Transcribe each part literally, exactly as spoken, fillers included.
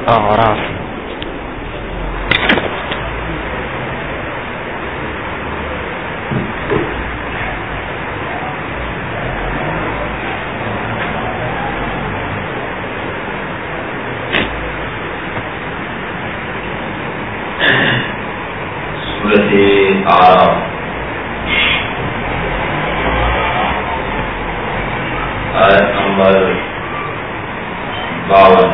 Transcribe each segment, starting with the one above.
اعراف. سورۃ اعراف آیت نمبر باون.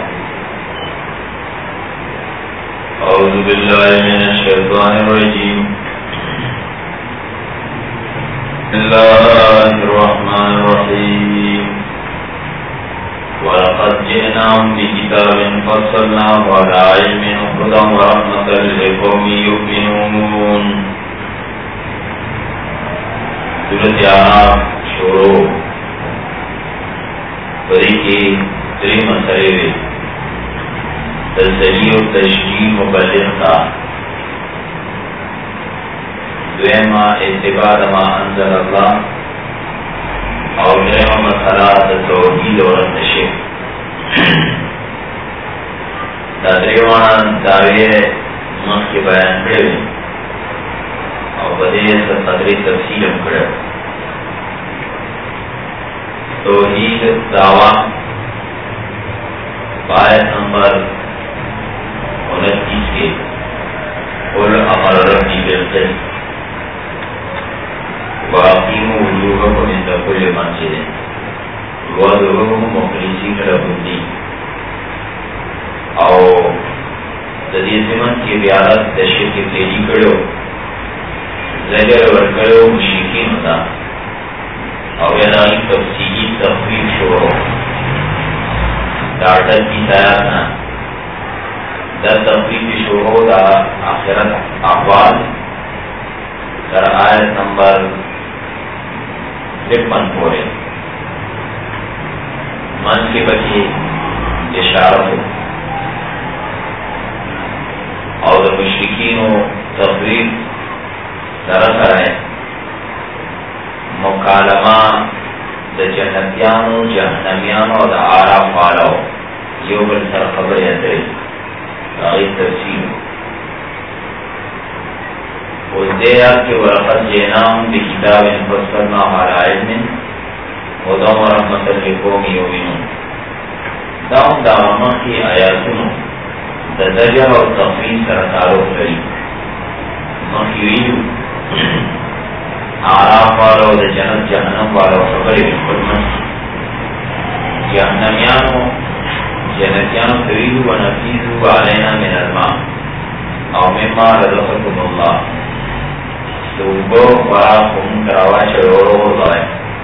اعوذ باللہ من الشیطان الرجیم. بسم اللہ الرحمن الرحیم. وَلَقَدْ جِئْنَاهُمْ بِكِتَابٍ فَصَّلْنَاهُ عَلَىٰ عِلْمٍ هُدًى وَرَحْمَةً لِقَوْمٍ يُؤْمِنُونَ. سورۃ اعراف شروع بری کی تری مسئلے وی تسلی و تشریح مبلغ تا دویما اتباع ما انزل اللہ اور دریم مسئلہ توحید و نشک. دا دریوانا دعوی مخ کی بیان کرے اور بدے سے قدری تفصیل کرے. توحید دعویٰ آیت نمبر انتیس کے قل امر ربی بالقسط واقیموا وجوہکم عند کل مسجد وادعوہ مخلصین لہ الدین. او تدی زمن کی بیارت تشریح کی تیجی کرو زجر ورکرو مشرکین ہوتا اور یعنی تفصیلی تخفیف شروع دارتت کی سیادنا در تخفیف شروع دا آخرت احوال در آیت نمبر ترپن پورے من کے بچے اشارت اور مشرکین و تخفیف دراثر ہے مکالمہ دا جنتیانو جہنمیانو دا آرام والاو یو بل سر خبر یتری آئی تفسیر اس دیا کہ ورقت جینام بی کتاب انفسرنا حالا علم ودام رحمت لقوم یومنون. دام دامہ کی آیاتنو دا زجر و تخفیف سر تعلق کری مخیویو آراف والو دا جنت جہنم والو خبری بالکلمن جہنمیانو جنتیانو تریدو و نفیدو علینا من الماء او مما رزقکم اللہ سوبو وراکم کراوا شرورو ضائع.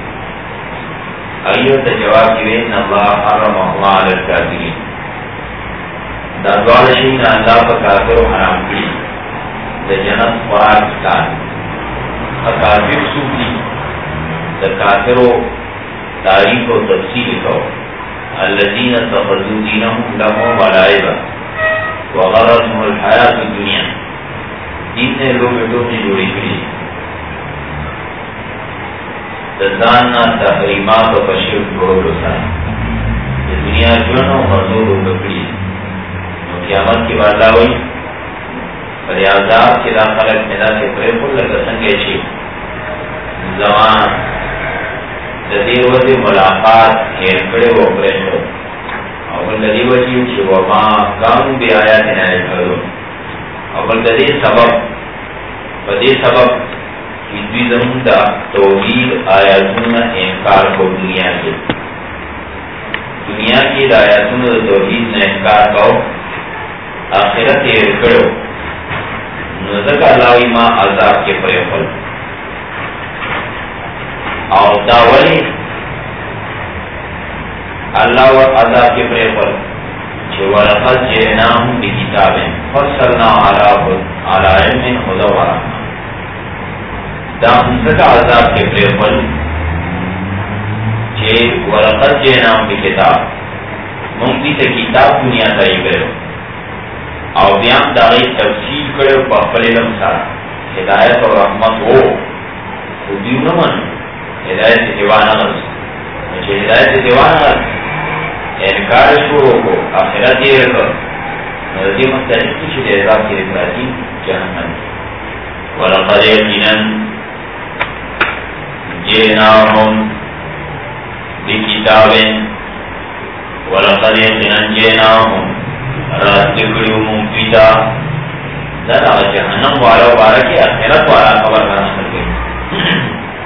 ایو تجواب کیوین اللہ حرم احوال الکافرین دا دوالشین اللہ پا کافر و حرام کی دا جنت خوراک کار کافر صوفی دا کافر و تاریخ و تفصیل کو الذین اتخذوا دینهم لهوا ولعبا وغرتهم الحیات الدنیا. دین نے لوگ ٹوٹی جوڑی کری دزاننا تحریمات و پشیف جوڑو سائے دنیا جونو مردود و بکری قیامت کی بات لاوئی فریادات کی داخلت مدا سے پریفل لگا سنگے چی زمان جدیر وزی ملاقات ہیر کڑے و پریشو اول لدی وجیو چی وما کامو بی آیات نائے کردو اول لدی سبب بدی سبب کیدوی زمون دا توحید آیاتون انکار کو دنیا کے دنیا کی آیاتون دا توحید نے انکار کو آخرت ہیر کڑو نزک اللہی ما عذاب کے پریفل اور داولی اللہ و عذاب کے پریفل چھو ورقت جئناہم بکتابیں فصلنا علی علم خدا ورحمہ. دام نزک عذاب کے پریفل چھے ورقت جئناہم بکتاب ممکی سے کتاب دنیا تائی کرو او بیان داغی تفصیل کرو پاپل علم سارا ہدایت و رحمت ہو خودیو نمن ہدایت سے دیوان اغرس مجھے ہدایت سے دیوان اغرس انکار شروع کو آخرت یہ کر رضی مختلف کی شد عذاب کی افراطی جہنم ولقد یقینا جئناہم بکتاب ولقد یقینا جئناہم رات لکڑیو ممکیتا ذرا جہنم والا بارکی اخیرت والا خبر کا نقل گئی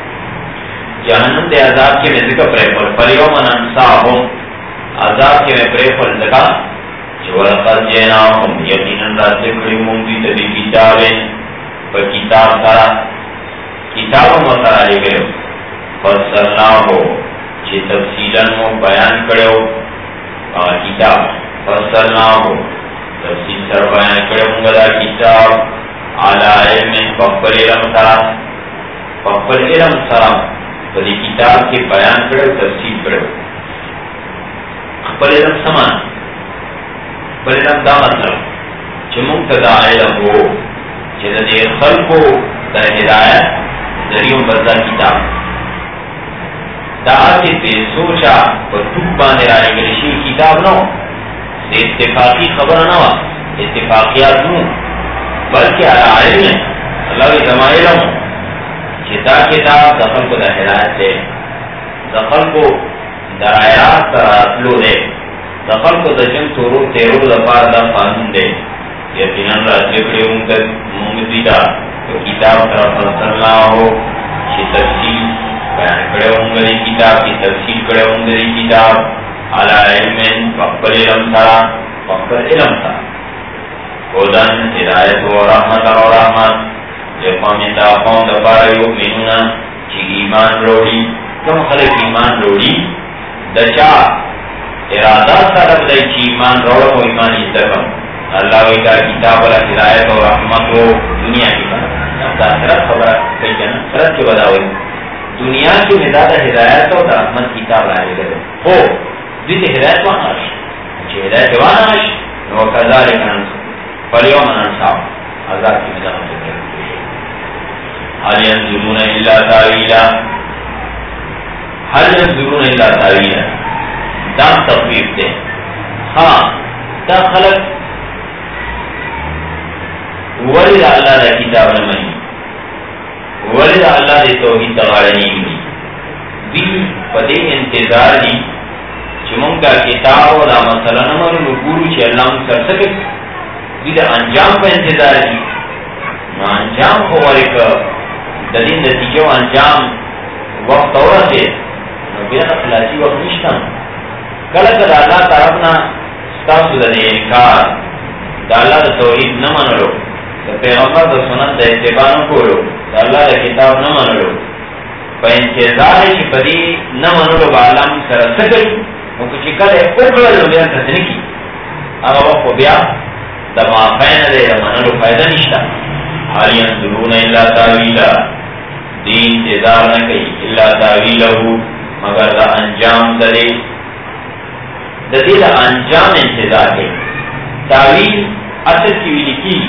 جہنم دے عذاب کے میں ذکر پریفر فلیوم ننساہم عذاب کے میں پریفر ذکر ولقد جئناہم یقینا رات لکڑیو ممکیتا بکتاب پر کتاب سارا کتاب مطالعہ لے گئے فصلناہو چی تفصیلاً مو بیان کرے ہو کتاب فصلناہو تفصیل سر بیان کرے ہوں گا کتاب علی علم فقبل علم سرام فقبل علم سرام بلی کتاب کے بیان کرے ہو تفصیل کرے ہو فقبل علم سمان فقبل علم دا مطلب چی مقتدہ علم ہو چی دا دیر خلقو دا ہدایت ذریعوں برزا کتاب دا آتی پی سوچا پر توب باندے رائے گلشی کتاب نو دے اتفاقی خبر نو اتفاقیات نو بلکہ علا علم ہے اللہ کی زمائی لہو چتا کتاب دخل کو دا ہدایت دے دخل کو درائرات در اصلو دے دخل کو دا جن تورو تیرو دا پار دا قانون دے یقیناً راجے کڑے مونگزی دا تو کتاب طرف صلی اللہ ہو چی تفصیل بیان کرے ہوں گے کتاب کی تفصیل کرے ہوں گے کتاب علی علم فقبل علم تھا فقبل علم تھا خودن ہدایت و رحمت و رحمت جفام دا قوم دا پارا یؤمنونا چی ایمان روڑی کم خلق ایمان روڑی دچا ارادہ سارب دائی چی ایمان روڑا و ایمان اتکم اللہ وی کا کتاب والا ہدایت و رحمت و دنیا کی بات آخرت خبر کئی جنا خرد کے بدا ہوئی دنیا کی مداد ہدایت و رحمت کتاب لائے گئے ہو دیتے ہدایت وانا آش اچھے ہدایت وانا آش نو کذالک انسا فلیوم انساو عذاب کی مداد ہوئی حل ینظرون الا تاویلا حل ینظرون الا تاویلا دام تخفیف دے ہاں دا خلق ولد اللہ دا کتاب نمانی ولد اللہ دے توحید تغارنی ہوئی دی پدے انتظار دی چمون کا کتاب و دا مسئلہ نمانی نگورو چی اللہ مکر سکے دی دا انجام پہ انتظار دی نا انجام خواری کا دلین نتیجہ و انجام وقت اور سے نو بیان خلاصی وقت نشتا کلک دا اللہ طرفنا ستاسو دا دے انکار دا اللہ دا توحید نمانلو دا پیغمبر دا سنت دا اتبانو کولو دا اللہ دا کتاب نمانلو پا انتظار چی پدی نمانلو با علام سر سکل نو کچی کل اکرلو بیان تسنکی اگا وقت بیا دا معافین دے دا منلو فائدہ نشتا حالی انظرون اللہ تاویلا دی انتظار نکی اللہ تاویلہو مگر دا انجام دے دا دی دا انجام انتظار ہے تاویل اصل کی ویلی کی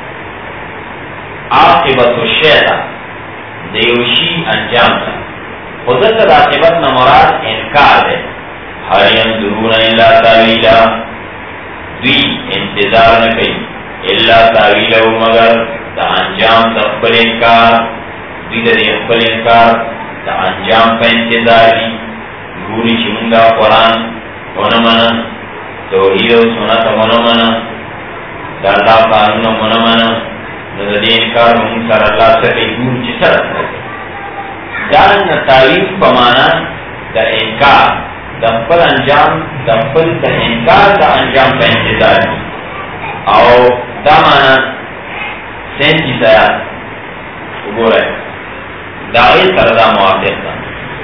عاقبت و شیطا دیوشی انجام تا خودت عاقبت نمراد انکار ہے حال ینظرون الا تاویلا دوی انتظار نکی الا تاویلا مگر دا انجام تا اقبل انکار دوی دا دی اقبل انکار دا انجام پا انتظاری گوری چمونگا قرآن ونمنا توحید و سنت ونمنا دا اللہ قانون ونمنا دا دی انکار منکر اللہ سکے گور چی سرت کرے دارن تعریف بمانا دا انکار دا پل انجام دا پل دا انکار دا انجام پہ انتظار کی او دا مانا سینچی سیاد گو رہے داغی سردہ موافق دا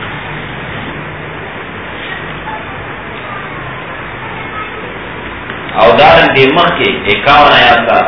او دارن دی مخ کے اکاون آیات تا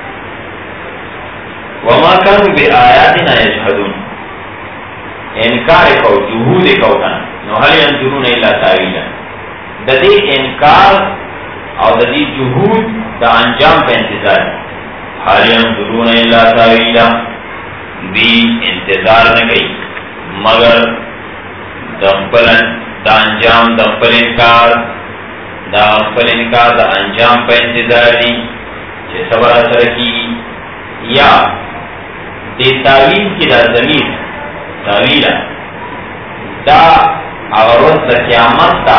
وما كانوا بآياتنا يجحدون انکار کو جہود کو کنا نو هل ينظرون الا تاویلا دا دی انکار او دا دی جہود دا انجام پہ انتظار هل ينظرون الا تاویلا دی انتظار نکی مگر دا پلن دا انجام دا پل انکار دا پل انکار دا انجام پہ انتظار دی چې صبر سره کی یا د تعویل کی دا ضمیر تعویل دا اغروز دا قیامت تا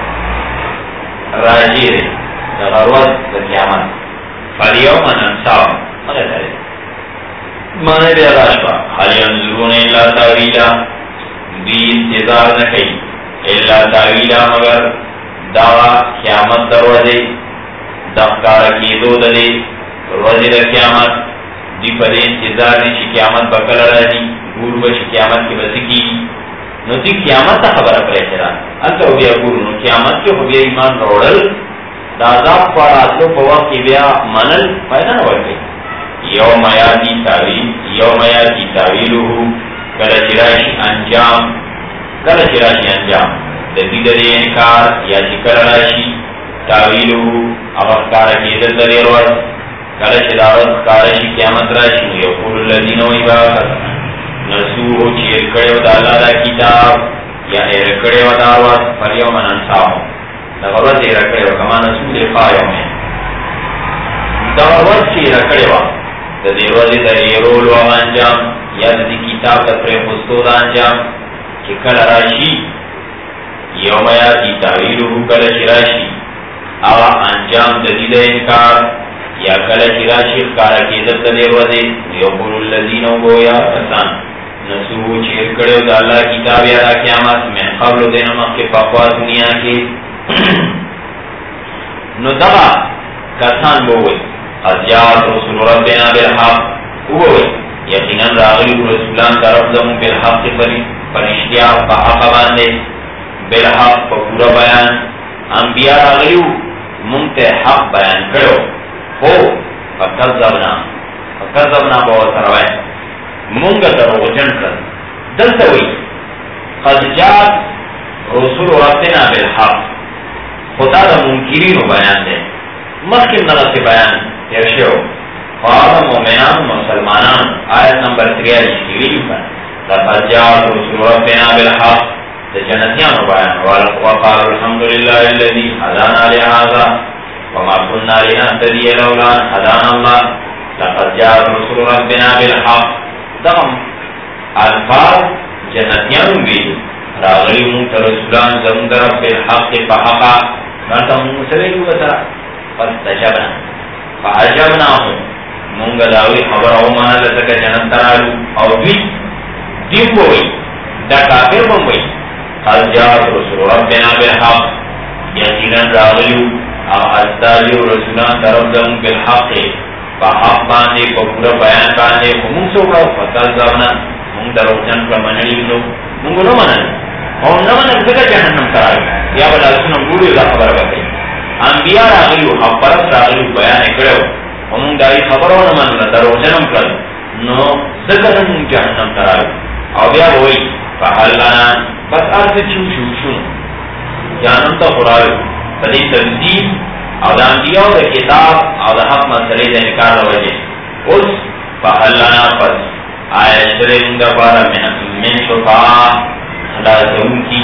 راجی رہی دا غروز دا قیامت فالیوم ننساو مگر تاری مانے بے راشبا حالی انظرون اللہ تعویلا دی انتظار نکی اللہ تعویلا مگر دعوی قیامت دروازے دفکار کی دو دلے دروازے دا قیامت دی پر انتظار دی چی قیامت بکل راجی گور بچ قیامت کی بسکی نو دی قیامت تا خبر پر احترام انتا ہو بیا گور نو قیامت کے ہو بیا ایمان روڑل دا عذاب پر آتلو پا وقت کی بیا منل فائدہ نہ ورگئی یوم آیاتی تاویل یوم آیاتی تاویلو کل چراشی انجام کل چراشی انجام دید دی انکار یا چکر راشی تاویلو افکار کی دل در روز کل چدارت کارشی قیامت راشی یقول اللذین و عباقت نسوه چیر کڑیو دا اللہ دا کتاب یا ایر کڑیو دا روز پر یوم ننساو دا روز ایر کڑیو کما نسو لقا یومین دا روز چیر کڑیو دا دی روز دا ایرول و انجام یا دا دی کتاب دا پریخستو دا انجام چی کل راشی یوم یاتی تاویلو کل شراشی آغا انجام دا دی دا انکار یا کل شراشی کارا کی دب دا دی روزی یقول اللذین و گویا کسان نسوه چیر کڑیو دا اللہ کتاب یا دا قیامت میں قبل دین مخ کے پاقوا دنیا کے نو دغا کسان بوئی ازیاد رسول ربنا بالحق بوئی یقینا راغلی رسولان طرف دمو بالحق پرشتیا پا حق باندے بالحق پا پورا بیان انبیاء راغلیو منتے حق بیان کرو ہو فکذبنا فکذبنا بہت سروائے منگا درو جن کر دلتا ہوئی قد جات رسول ربنا بالحق خدا دا منکرین بیان دے مخیم نغا سے بیان تیرشو فارم مومنان مسلمانان آیت نمبر تریالیس کی ویڈیو پر لقد جات رسول ربنا بالحق دا جنتیان بیان وقال الحمدللہ الذي حدانا لهذا وما كنا لنهتدي لولا ان هدانا الله لقد جاء رسول ربنا بالحق دغم الفاظ جنتیان بھی راغلی مونت رسولان زمون درب بالحق فحقا مرتا مونگ سویلو بتا فاستجبنا فعجبنا ہوں مونگا داوی خبر او مانا لسکا جنت ترالو او دوی دیو بوئی دا کافر بموئی قد جاء رسول ربنا بالحق یقینا راغلیو او ازدالیو رسولان درب زمون بالحق فحق باندے کو پورا بیان باندے کو مونگ سو کرو فتل زبنا مونگ در اجن کا منلی لو مونگو نو منل اور نو منل سکا جہنم کرائی یا بلا سنم بوڑی دا خبر بکی انبیاء راغلیو حق پرست راغلیو بیان کرو اور مونگ دائی خبرو نو منل در اجنم کرو نو سکا مونگ جہنم کرائی او بیا ہوئی فحل لنا بس آرس چو چو چو جہنم تا خرائیو فدی تنزیل او دا انبیاء دا کتاب او دا حق مسئلے دا انکار وجہ اس فحلنا پس آیا شرم دا پارا من شفاء خلاصون کی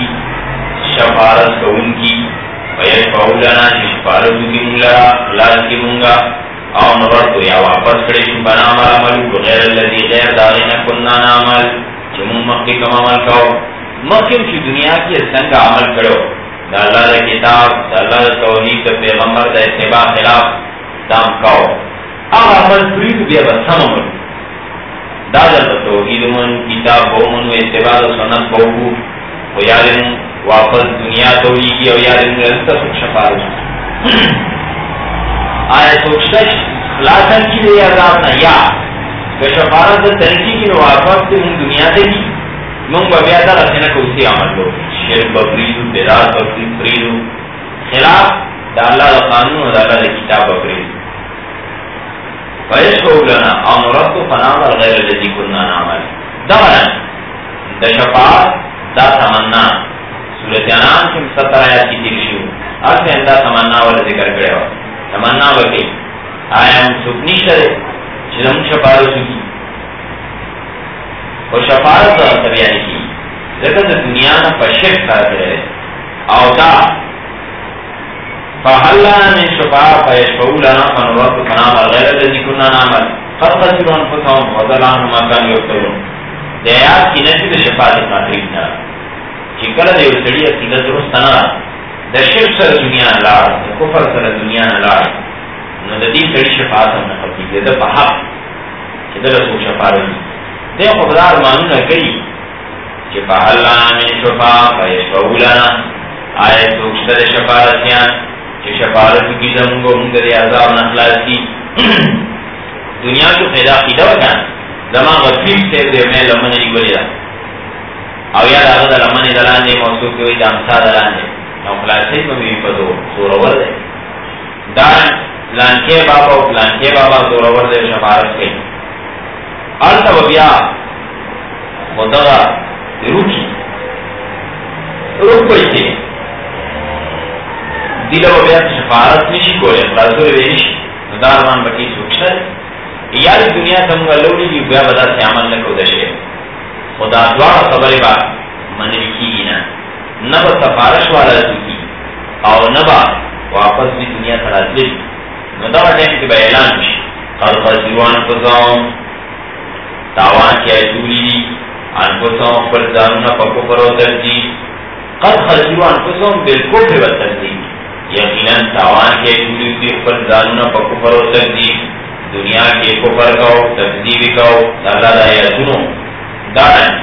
شفارت کون کی ویشفعو لنا شفارتو کی مونگا خلاص کی مونگا او نبرتو یا واپس کڑی شبنا عمل عملو غیر اللذی غیر داغینا کننا نعمل چمون مخی کم عمل کھو مخیم چی دنیا کی سنگا عمل کرو دا اللہ دا کتاب دا اللہ دا توحید دا پیغمبر دا اتباع خلاف دام کاؤ آغا عمل پرید بیا بسم عمل دا دا توحید من کتاب بو من و اتباع دا سنت بوگو و یادن واپس دنیا تولی کی و یادن رلتا سک شفارت آیا سوچتا خلاصن کی دے عذاب نا یا کہ شفارت دا تنکی کی واپس دے من دنیا دے کی من بیا دا رسینا کو اسی عمل لو شرک بفریدو بیدار بفریدو خلاف دا اللہ دا قانون دا اللہ دا کتاب بفریدو فیشکو لنا امرتو فنامر غیر لذی کننا نعمل دا غلن دا شفاعت دا تمنا سورت انام کم ستر آیات کی تیرشیو ارس اندا تمنا والا ذکر کرے ہوا تمنا وکی آیا ہم سکنی شدے چیزم شفاعت سکی و شفاعت دا سبیانی کی ذکر دا دنیا نا پشک ساتھ رہے او دا فهل لنا من شفاعة فيشفعوا لنا فنرد فنعمل غير الذي كنا نعمل قد خسروا انفسهم وضل عنهم ما كانوا يفترون. د آیات کی نفی د شفاعت مطلب نه چې کله د یو سړي عقیده درست نه د شرک سره دنیا نه لاړ د کفر سره دنیا نه لاړ نو د دې سړي شفاعت هم نه کېږي. د په حق چې د رسول شفاعت دی خو خدای ارمانونه کوي چې فهل لنا من شفاعة فيشفعوا لنا آیا څوک شته د شفاعتیان چې شفاعت کی زموږ موږ د عذاب نه خلاص کی. دنیا کې پیدا کیدا وکړه زمان غفیر سے دے میں لمن نیولی دا او یا دا غدا لمن دلاندے موصوف کوئی دا امسا دلاندے نو خلاصی ممی پدو سورور دے دان لانکے بابا و لانکے بابا سورور دے شفارت کے آلتا و بیا خدا روکی روک کوئی تھے دیلہ و بیا شفارت نشی کولے خلاصور بینشی دار مان بکی سوکشن یاری دنیا سمگا لوڑی بھی بیا بدا سے عمل نکو دشے خدا دوارا خبری با منوی کی گی نا نبا سفارش والا سوکی او نبا واپس بھی دنیا سرات لی ندار ٹیم کی با اعلان بشی قد خسروان فزاؤں تاوان کیا دولی دی انفساؤں پر دانونا پکو پرو ترزی قد خسروان فزاؤں بالکو پر ترزی یقینا تاوان کیا دولی دی پر دانونا پکو پرو ترزی دنیا کے کفر کاؤ تکذیب کاؤ اللہ دا یا سنو دارن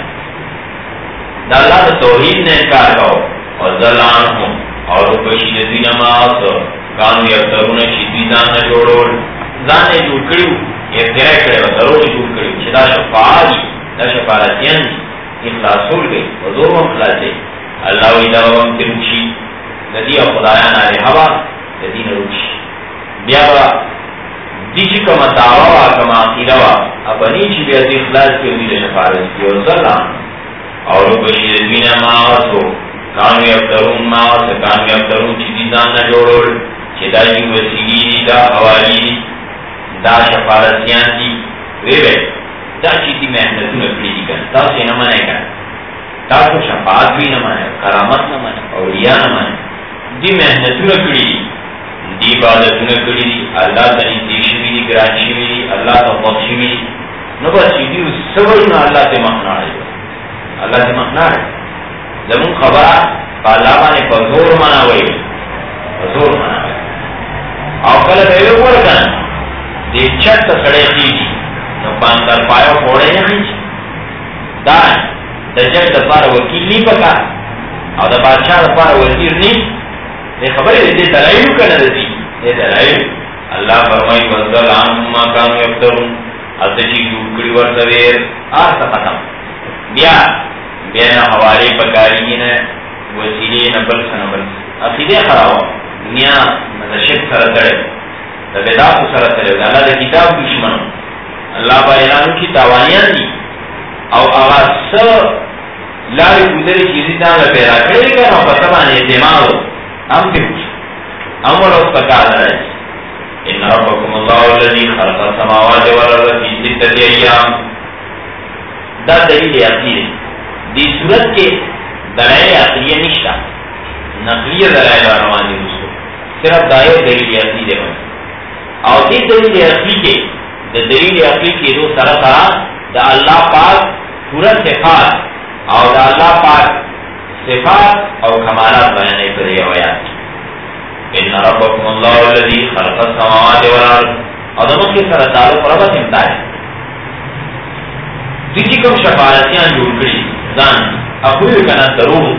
دا اللہ دا توحید نے انکار کاؤ اور ذلان ہوں اور بشید دین ماس کانو یفترون شیدی زان نا جوڑول زان نے جوڑ کریو افتراء کرے و ضرور جوڑ کریو شدا شفاعی دا شفاعتیان اخلاص ہول گئی وزور و اخلاصے اللہ وی دا وم تروشی ندی خدایان آلے ہوا ندی نروشی بیا با دیچی کما دعوی کما عقیدوا اپنی چی بیعت اخلاص کی امید شفارت کی اور ظلام اور بشیر دوین ماواسو کانوی افترون ماواس کانوی افترون چی دیزان نا جوڑول چی دا جی وسیلی دی دا حوالی دی دا شفارتیان دی وی بے دا چی دی محنتو نکلی دی کن تا سے نمانے کن تا تو شفاعت بھی نمانے کرامت نمانے اولیاء نمانے دی محنتو نکلی دی دی عبادت نکلی دی اللہ تنی دیشوی دی گرانشوی دی اللہ تا بخشوی دی نو بس چیدی اس سورنا اللہ تے مخنا رہی اللہ تے مخنا رہی زمون خبرہ پا اللہ بانے پا زور منا وئی پا زور منا وئی او کل بیوے ورکن دی چھت تا سڑے خیدی نو پاندر پایو پوڑے نہیں چی دان دا جب دا پار وکیل نہیں پکا او دا بادشاہ دا پار وزیر نہیں یہ خبر ہے دے دلائلو کا ندی دے دلائلو اللہ فرمائی وزدل آنہم ما کانو یفترون اتشی جوڑکڑی ورزویر آرسا ختم بیا بیانا حوالی پکاری گینا وسیلی نبل سنبل عقیدے خراو دنیا مدشک سرطڑے دا بیداخو سرطڑے اللہ دا کتاب دشمنو اللہ با اعلانو کی تاوانیان دی او آغاز سر لاری گزری چیزی دانا پیدا کرے گا نو پتبان اعتمادو ام کے پوچھ امر اس پکار رہے ان ربکم اللہ الذی خلق السماوات والارض فی ستۃ ایام دا دلیل عقلی دی صورت کے دلائل عقلی نشتا نقلی دلائل روانی دوستو صرف دائر دلیل عقلی دے بس اور دی دلیل عقلی کے دا دلیل عقلی کے دو سر سرا دا اللہ پاک پورا صفات اور دا اللہ پاک صفات اور کمالات بیانے پر یہ آیات ان ربکم اللہ الذی خلق السماوات والارض عظمت کے سر تعلق ربط امتاز دیجی کم شفارتیاں جوڑ کری زان اخوی کنا ضرور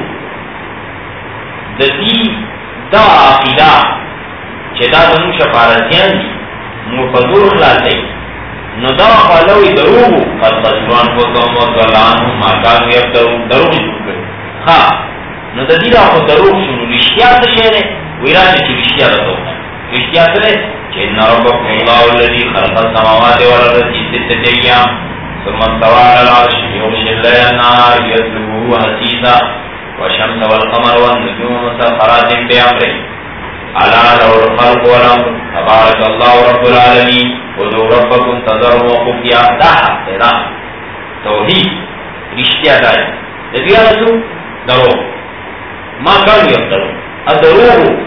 دی دا عقیدہ چدا دنو شفارتیاں دی مفضور خلاصے نو دا خالوی ضرور قد خسران فزم وزلانهم ما کانو یفترون ضرور جوڑ کری خواه نو دا دیدہ خود دروغ شنو رشتیات شہرے ویران چی رشتیات تو رشتیات لے چی ان ربکم اللہ الذی خلق السماوات والارض فی ستۃ ایام ثم استوى على العرش یغشی الليل النهار یطلبه حثیثا والشمس والقمر والنجوم مسخرات بأمره الا له الخلق والامر تبارک اللہ رب العالمین ادعوا ربکم تضرعا وخفیا دا حق دا توحید رشتیات آئے دبیہ رسول درو ما کانو یفترون ادروه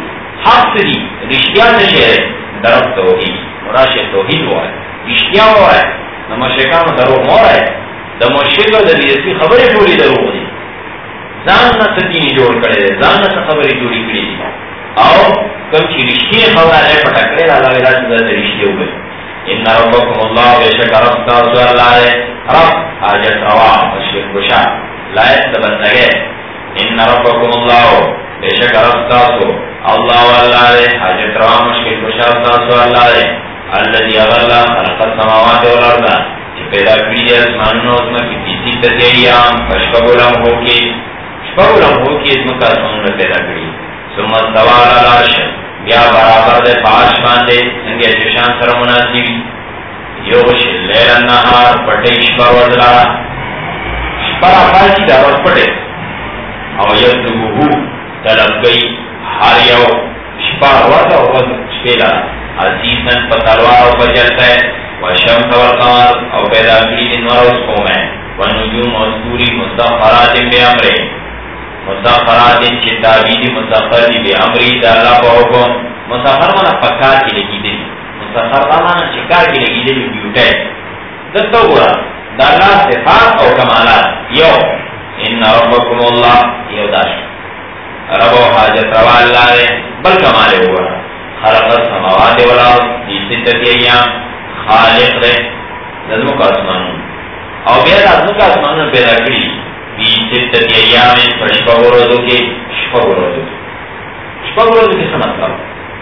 حق سے دی رشتیا سے شہر درب توحید مراش توحید ہوا ہے رشتیا ہوا ہے نہ مشرکان درو مور ہے دا مشرک دا دیسی خبریں جوڑی درو دی زان نہ سدینی جوڑ کرے زان نہ خبریں جوڑی کری دی اور کم چی رشتی خبر ہے پٹکڑے اللہ ویدہ سے در رشتی ہو گئی ان ربکم اللہ بے شک رب تاسو اللہ ہے رب حاجت روا مشرک بشا لائق تبندگے ان ربکم اللہ بے شک رب تاسو اللہ واللہ ہے حاجت روا مشرک بشا تاسو اللہ ہے الذي اغلا خلق السماوات والارض کہ پیدا کی ہے اسمانوں اس میں کی ستت ایام فشبغلم ہو کے شبغلم ہو کے اس میں کا اسمان میں پیدا کی ثم استوى على العرش بیا برابر دے پاش باندے سنگے چشان سر مناسبی یوش لیل النہار پٹے شپا وزلا شپا پاچی دا وز پٹے او یدلوہو طلب گئی ہر یو شپا وزا وز شپیلا عزیزن پتلوار و بجلتا ہے وشمس والقمر او پیدا کری دن ورس قوم ہے ونجوم وستوری مستغفرات بے امرے مسافرات چتابی دی مسافر دی بے امری دا اللہ با حکم مسافر مانا پکار کی لگی دی مسافر مانا شکار کی لگی دی بیوٹے دستو گورا دا اللہ صفات او کمالات یو ان ربکم اللہ یو داشت رب و حاجت روا اللہ دے بل کمالے ہوا خلق السماوات والارض دی ستت ایام خالق دے نظمو کا اسمانون او بیاد ازمو کا اسمانون پیدا کری بی ستت ایام فشپا ورزو کے شپا ورزو کے شپا ورزو کے سمجھ کرو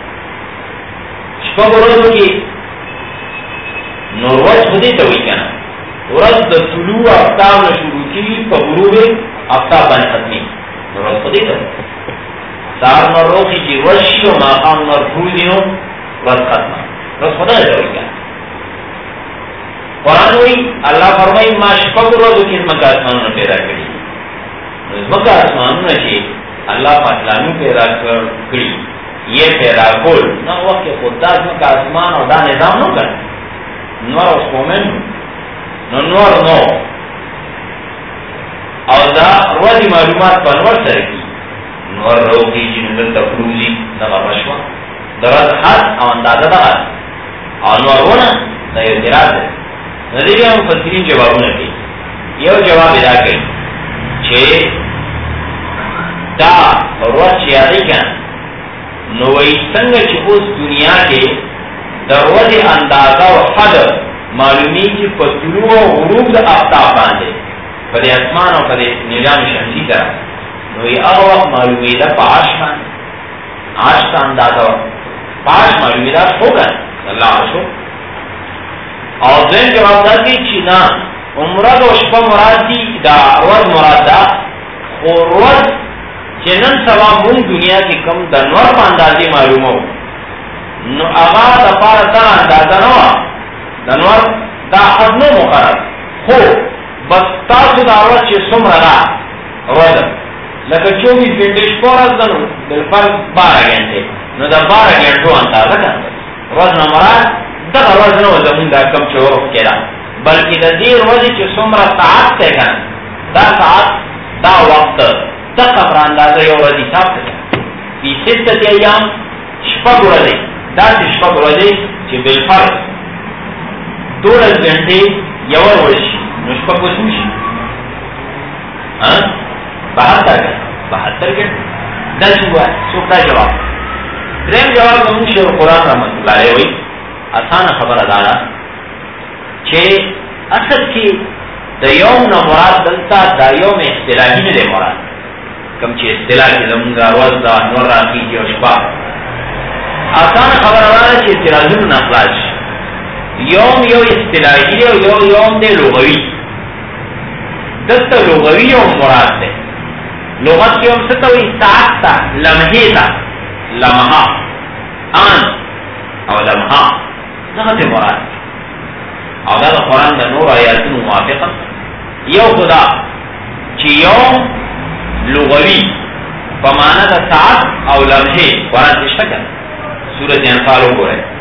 شپا ورزو کے نوروز خودی توی کنا ورز دا طلوع افتاب نشورو کی پا غروب افتاب بن ختمی نوروز خودی توی سار نوروزی کی رشی و مقام مرفوزی ہو رز ختمہ رز خدا توی کنا قرآن ہوئی اللہ فرمائی ما شپا ورزو کی اسمکا اسمانوں نے پیدا کری اسمکا اسمانوں نے چی اللہ پاکلانو پیدا کری یہ پیدا کول نا وقت خود دا اسمکا اسمان اور دا نظام نو کر نور اس مومن نو نور نو اور دا روزی معلومات پنور سر کی نور رو کی جنگل تفروزی نگا رشوہ درد حد او اندازہ دا اور نور رونا دا اعتراض ہے نظری ہم فسرین جوابوں نے کی یہ جواب ادا کری چھے دا روز چیادی کیا نوئی سنگ چی اس دنیا کے دا روز اندازہ و حد معلومی کی پتلو و غروب دا افتاب باندے پدے اسمان و پدے نظام شمسی طرح نوئی اغوق معلومی دا پاش باندے آش کا اندازہ و پاش معلومی دا شوکا اللہ عشو اور ذہن جواب دا کی چینا عمرد و شپا مراد دی دا روز مراد دا و روز چنن سوا مون دنیا کی کم دا نور پا اندازی معلوم ہو نو اغا دا پار دا اندازہ نوا دا نور دا حد نو مقرر خو بس تاسو دا روز چی سم ردا روز لکه چوبیس گھنٹے شپا روز دنو بالفرق بارہ گھنٹے نو دا بارہ گھنٹو اندازہ کن روز نمراد دا روز نو زمون دا کم چورف کرا بلکہ دا دیر روزی چی سمرا ساعت تے کن دا ساعت دا وقت دا قبر اندازہ یو روزی ساب تے بی ستت ایام شپگ روزی دا سی شپگ روزی چی بالفرق دولت گھنٹے یور ورشی نو شپگ وسوشی بہتر گھنٹے بہتر گھنٹے دا شوہ ہے سوکتا جواب درہم جواب نمون شیر قرآن رحمت اللہ علیہ ہوئی آسان خبر ادارا چھے اصل کی دا یوم نا مراد دلتا دا یوم اصطلاحی نے دے مراد کم چھے اصطلاحی لمنگا روز دا نور راکی کی اشبا آسان خبر ادارا چھے اعتراضون نخلاش یوم یو اصطلاحی دے یو یوم دے لغوی دلتا لغوی یوم مراد دے لغت یوم ستوی ساعت تا لمحے تا لمحا آن او لمحا نغت مراد او دا قرآن دا نور آیاتون موافقا یو خدا چی یوم لغوی بمانا دا ساعت او لمحے قرآن تشتکر سورت انفالو کو رہے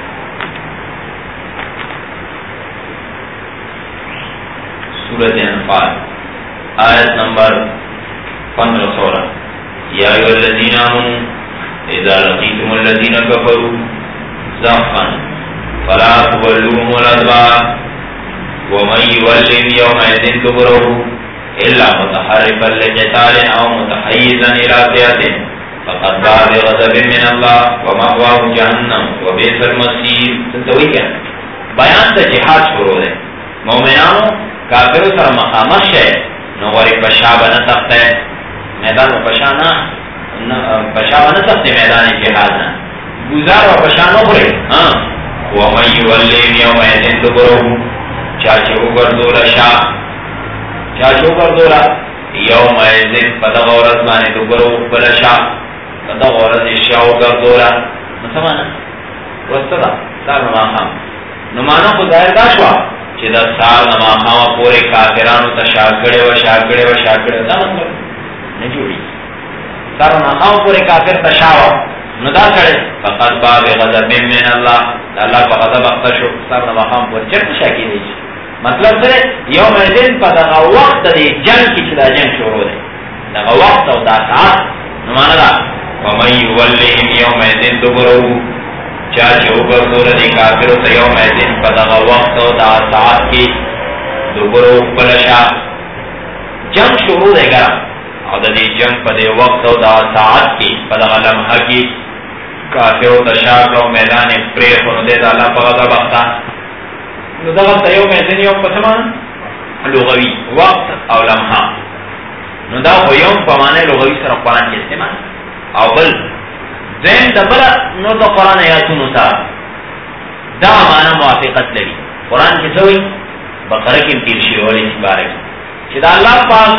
سورت انفال آیت نمبر پندرہ سولہ یا ایوہ الذین آمنوا اذا لقيتم الذين كفروا زحفا فلا تولوهم الادبار ومن يولهم يومئذ دبره الا متحرفا لقتال او متحيزا الى فئة فقد باء بغضب من الله ومأواه جهنم وبئس المصير. سنتوئی کیا بیان سے جہاد شروع ہے. مومنانو کافروں سره مخامخ شئ نو وری پشا بنا سخت ہے میدان و پشا نا پشا بنا سخت میدان جہاد نا گزار و پشا نو بھرے. ہاں ومن یولیم یومئذ دبره چاچے اوگر دولا شاہ چاچے اوگر دولا یومئذ پدغ عورت بانے دبرو بلا شاہ پدغ عورت شاہ اوگر دولا مسلمانا وستدا سار نماخام نمانا کو ظاہر داشوا چی دا سار نماخام پورے کافرانو تا شاکڑے و شاکڑے و شاکڑے و دا مطلب نجوڑی سار نماخام پورے کافر تا شاوا ندا کڑے فقط باب غضب من اللہ اللہ پا غضب اختشو سار نماخام پورے چرک شاکی دیجی. مطلب سرے یوم دن پا دغا وقت دی جنگ کی چدا جنگ شروع دے دغا وقت و دا ساعت نمانا دا ومن یولیم یوم دن دبرو چاچے اوپر دور دی کافرو تا یوم دن پا دغا وقت و دا ساعت کی دبرو پلشا جنگ شروع دے گا اور دا دی جنگ پا دی وقت و دا ساعت کی پا دغا لمحہ کی کافرو تا شاکرو میدان پریخونو دے دا اللہ پا غضب اختان نو دغه یو مېزن یو په سمان لغوي وقت او لمحه نو دا خو یو په معنی لغوي سره قرآن کې استعمال او بل زين دبل نو د قرآن آیاتونو سره دا معنی موافقت لري. قرآن کې څه وایي بقره کې تیر شي ولې مبارک چې دا الله پاک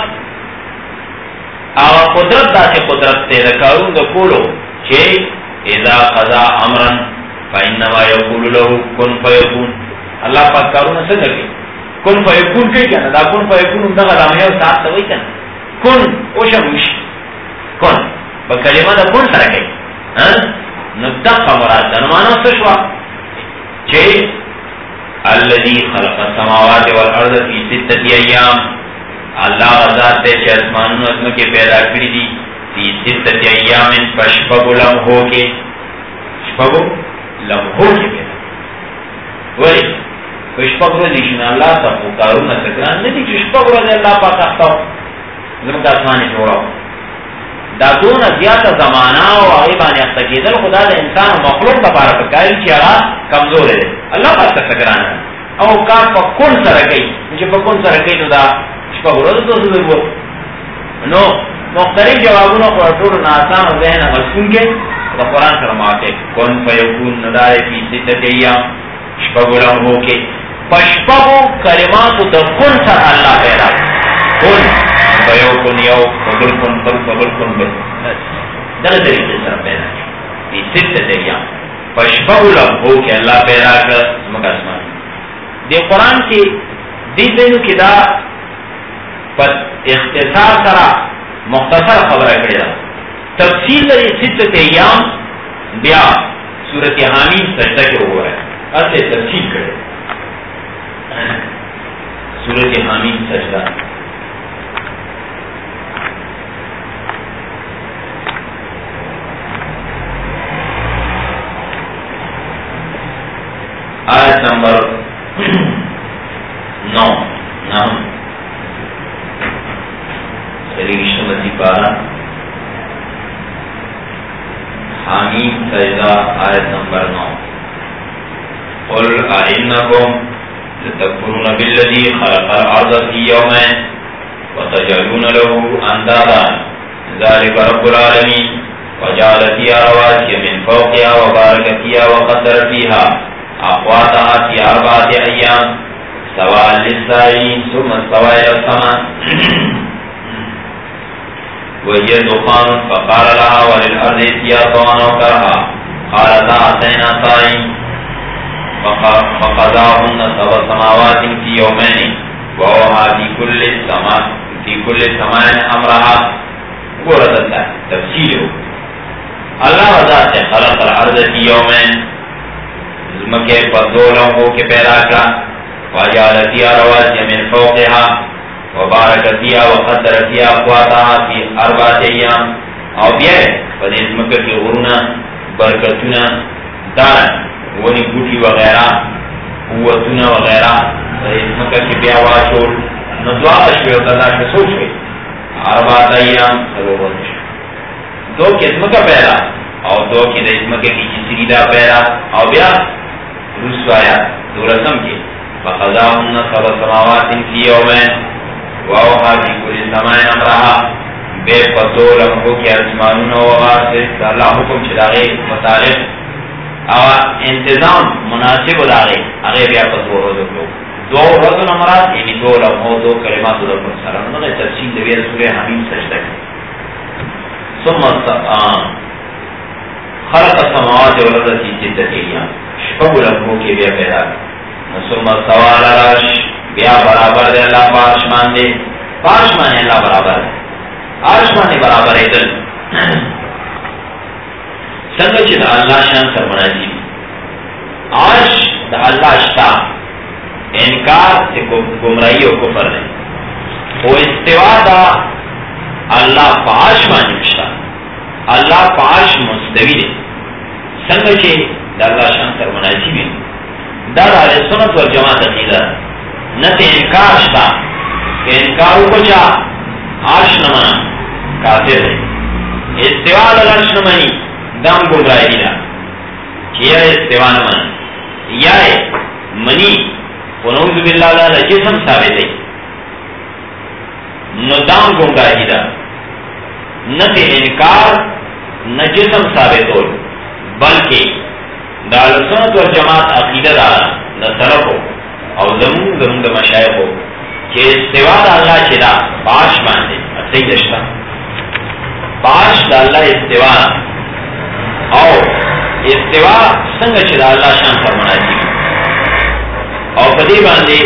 او قدرت داسې قدرت ته د کارون د کولو چې اذا قضا امرا فانما يقول له كن فيكون. اللہ پاک کارونه څنګه کوي کن فیکون کوي کنه دا کن فیکون دغه لامه او سات ته وایي کنه کن او شمش کن په کلمه د کن سره کوي ها نو دغه مراد ده. معنا څه شو چې الذي خلق السماوات والارض في سته ایام الله ذات چې اسمانونو زمکه پیدا کړی دي په سته ایام پشپغ لمحو کې شپغ لمحو کې پیدا وایي شپږ ورځې شنه الله تاسو کارونه څنګه نه دي چې شپږ ورځې الله پاک تاسو زموږ اسماني جوړاو دا دونه زیاته زمانہ او هغه باندې استګیدل خدا د انسان او مخلوق لپاره پکای چې هغه کمزور دی. الله پاک څه ګران او کار په کون سره کوي چې په کون سره کوي نو دا شپږ ورځې ته ضرورت نو مختلف جوابونه په ټول نه آسان او ذهن غلطون کې د قرآن سره موافق کون فیکون ندای فی ستة ایام شپږ ورځې کې پشپغو کلماتو د کن سره الله پیدا کن بیو کن یو بل کن بل بل کن بل دغه طریقې سره پیدا کی ست ایام پشپغو لمحو کې الله پیدا کړ زموږ اسمان. دی قرآن کې دې دینو کې دا په اختصار سره مختصر خبره کړې ده. تفصیل لري ست ایام بیا سورۃ حامیم سجدہ کې وګورئ اسے تفصیل کرے سورۃ حامیم سجدہ آیت نمبر نو نام سلیشمتی پارا حامیم سجدہ آیت نمبر نو. قل أئنكم لتكفرون بالذي خلق الأرض في يومين وتجعلون له أندادا ذلك رب العالمين وجعل فيها رواسي من فوقها وبارك فيها وقدر فيها أقواتها في أربعة أيام سواء للسائلين ثم استوى إلى السماء وهي دخان فقال لها وللأرض ائتيا طوعا أو كرها قالتا أتينا طائعين فقضاهن سبع سماوات في يومين وأوحى في كل سماء في كل سماء أمرها. ورد الله تفسيره الله ذات خلق الأرض في يومين زمکے پر دو لمحوں کے پیدا کیا وجعل فيها رواسي من فوقها وبارك فيها وقدر فيها أقواتها في أربعة أيام او بیا په دې ځمکه کې غرونه برکتونه دار ونی بوټي وغیرہ قوتونه وغیرہ په دې ځمکه کې بیا واچول نو دعا شوی او دا څه سوچي اربعه ایام ضرورت دو کې ځمکه پیدا او دو کې د ځمکه کې چې سیدا پیدا او بیا رسوایا دورسم کې فقضاهن سبع سماوات فی یومین واوحى في كل سماء امرها بے پتو لمحو کی اسمانون و غاسر اللہ حکم چلاغے مطالب او انتظام مناسب داغے اگے بیا پتو روزو لو دو روزو نمرات یعنی دو لمحو دو کلمات دو لمحو سران انہوں نے تفصیل دویر سورہ حمیم سجدہ کی ثم خلق السماوات والارض فی ستۃ ایام شپږ لمحو کی بیا پیدا ثم استوى على العرش بیا برابر دے اللہ پارش مان دے پارش مانے اللہ برابر ہے عرش مانے برابر ہے دل سنگا چی دا اللہ شان سرمنا جی عرش دا اللہ شتا انکار سے گمرائی و کفر ہے وہ استوا دا اللہ پارش مانے مشتا اللہ پارش مستوی دے سنگا چی دا اللہ شان سرمنا جی بھی دا دا علیہ سنت والجماعت عقیدہ نتے انکار شتا کہ انکارو کو چاہ عرش نمانا کافر ہے استوا العرش نمانی دم گمراہی دینا کیا استوا نمانا یا منی ونعوذ باللہ تعالی جسم ثابت ہے نو دم گمراہی دا نتے انکار نہ جسم ثابت ہو بلکہ دال سنت والجماعت عقیدہ دارا نہ طرف ہو او زمون زمون دا مشایخ ہو کہ استوا دا اللہ چدا باش ماندے صحیح دشتا باش دا اللہ استوا او استوا سنگ چدا اللہ شان فرمانا جی او پدی باندے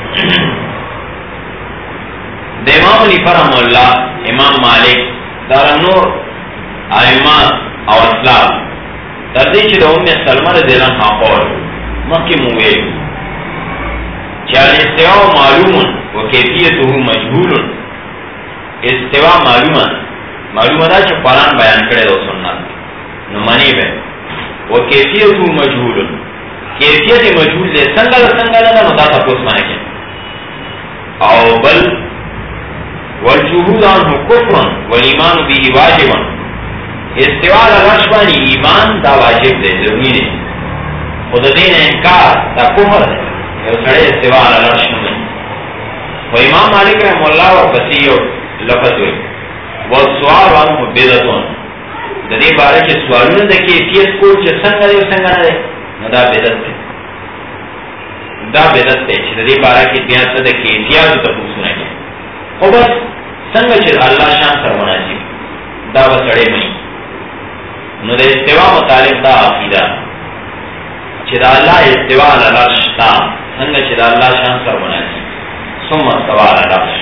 دا امام علی فرحم اللہ امام مالک دار نور آئمان او اسلام تردی چدا ام سلمہ رضی اللہ عنہ قول مکی مویل چاہے استواء معلوم و کیفیتہ مجہول استواء معلوم معلوم دا چھ قرآن بیان کرے دو سننا نو منی بے و کیفیتہ مجہول کیفیت مجہول دے سنگا سنگا لگا نو دا تپوس مانے کے او بل والجہود عنہ کفر والایمان بھی واجب استواء العرش بانی ایمان دا واجب دے ضروری دے خود دین انکار دا کفر دے یو سڑے استواء العرش میں و امام مالک رحم اللہ و فسیو لفظ ہوئی والسوال عنہ بدعتون دے بارے کے سوالوں دے کیفیت کو چھ سنگا دے سنگا دے دا بدعت ہے دا بدعت ہے چھ دے بارے کے بیان دے کیفیت تو پوچھنا ہے او بس سنگا چھ اللہ شان فرمانا جی دا و سڑے میں نو دے استواء متعلق دا عقیدہ چھ دا اللہ استواء العرش تا سنگا چھ دا اللہ شان فرمانا جی ثم استوى على العرش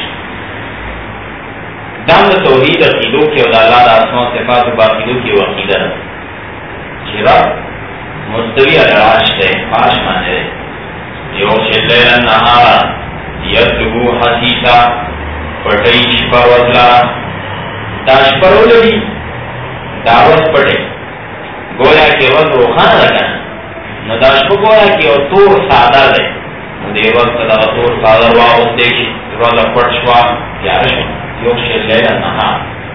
دام توحید عقیدوں کے اور اللہ اسماء و صفات و باقیدوں کی عقیدہ چھ رب مستوی علی العرش ہے عرش مانے ہے یغشی اللیل النہار یطلبو حسیسا پٹئی شپا وزلا داش پرو لگی دعوت پٹے گویا کہ وقت روخان لگا نو داش پا گویا کہ وہ تور سادہ دے دے وقت دا تور سادہ واغت دیکھی روزہ پٹشوا یارشو یغشی اللیل النہار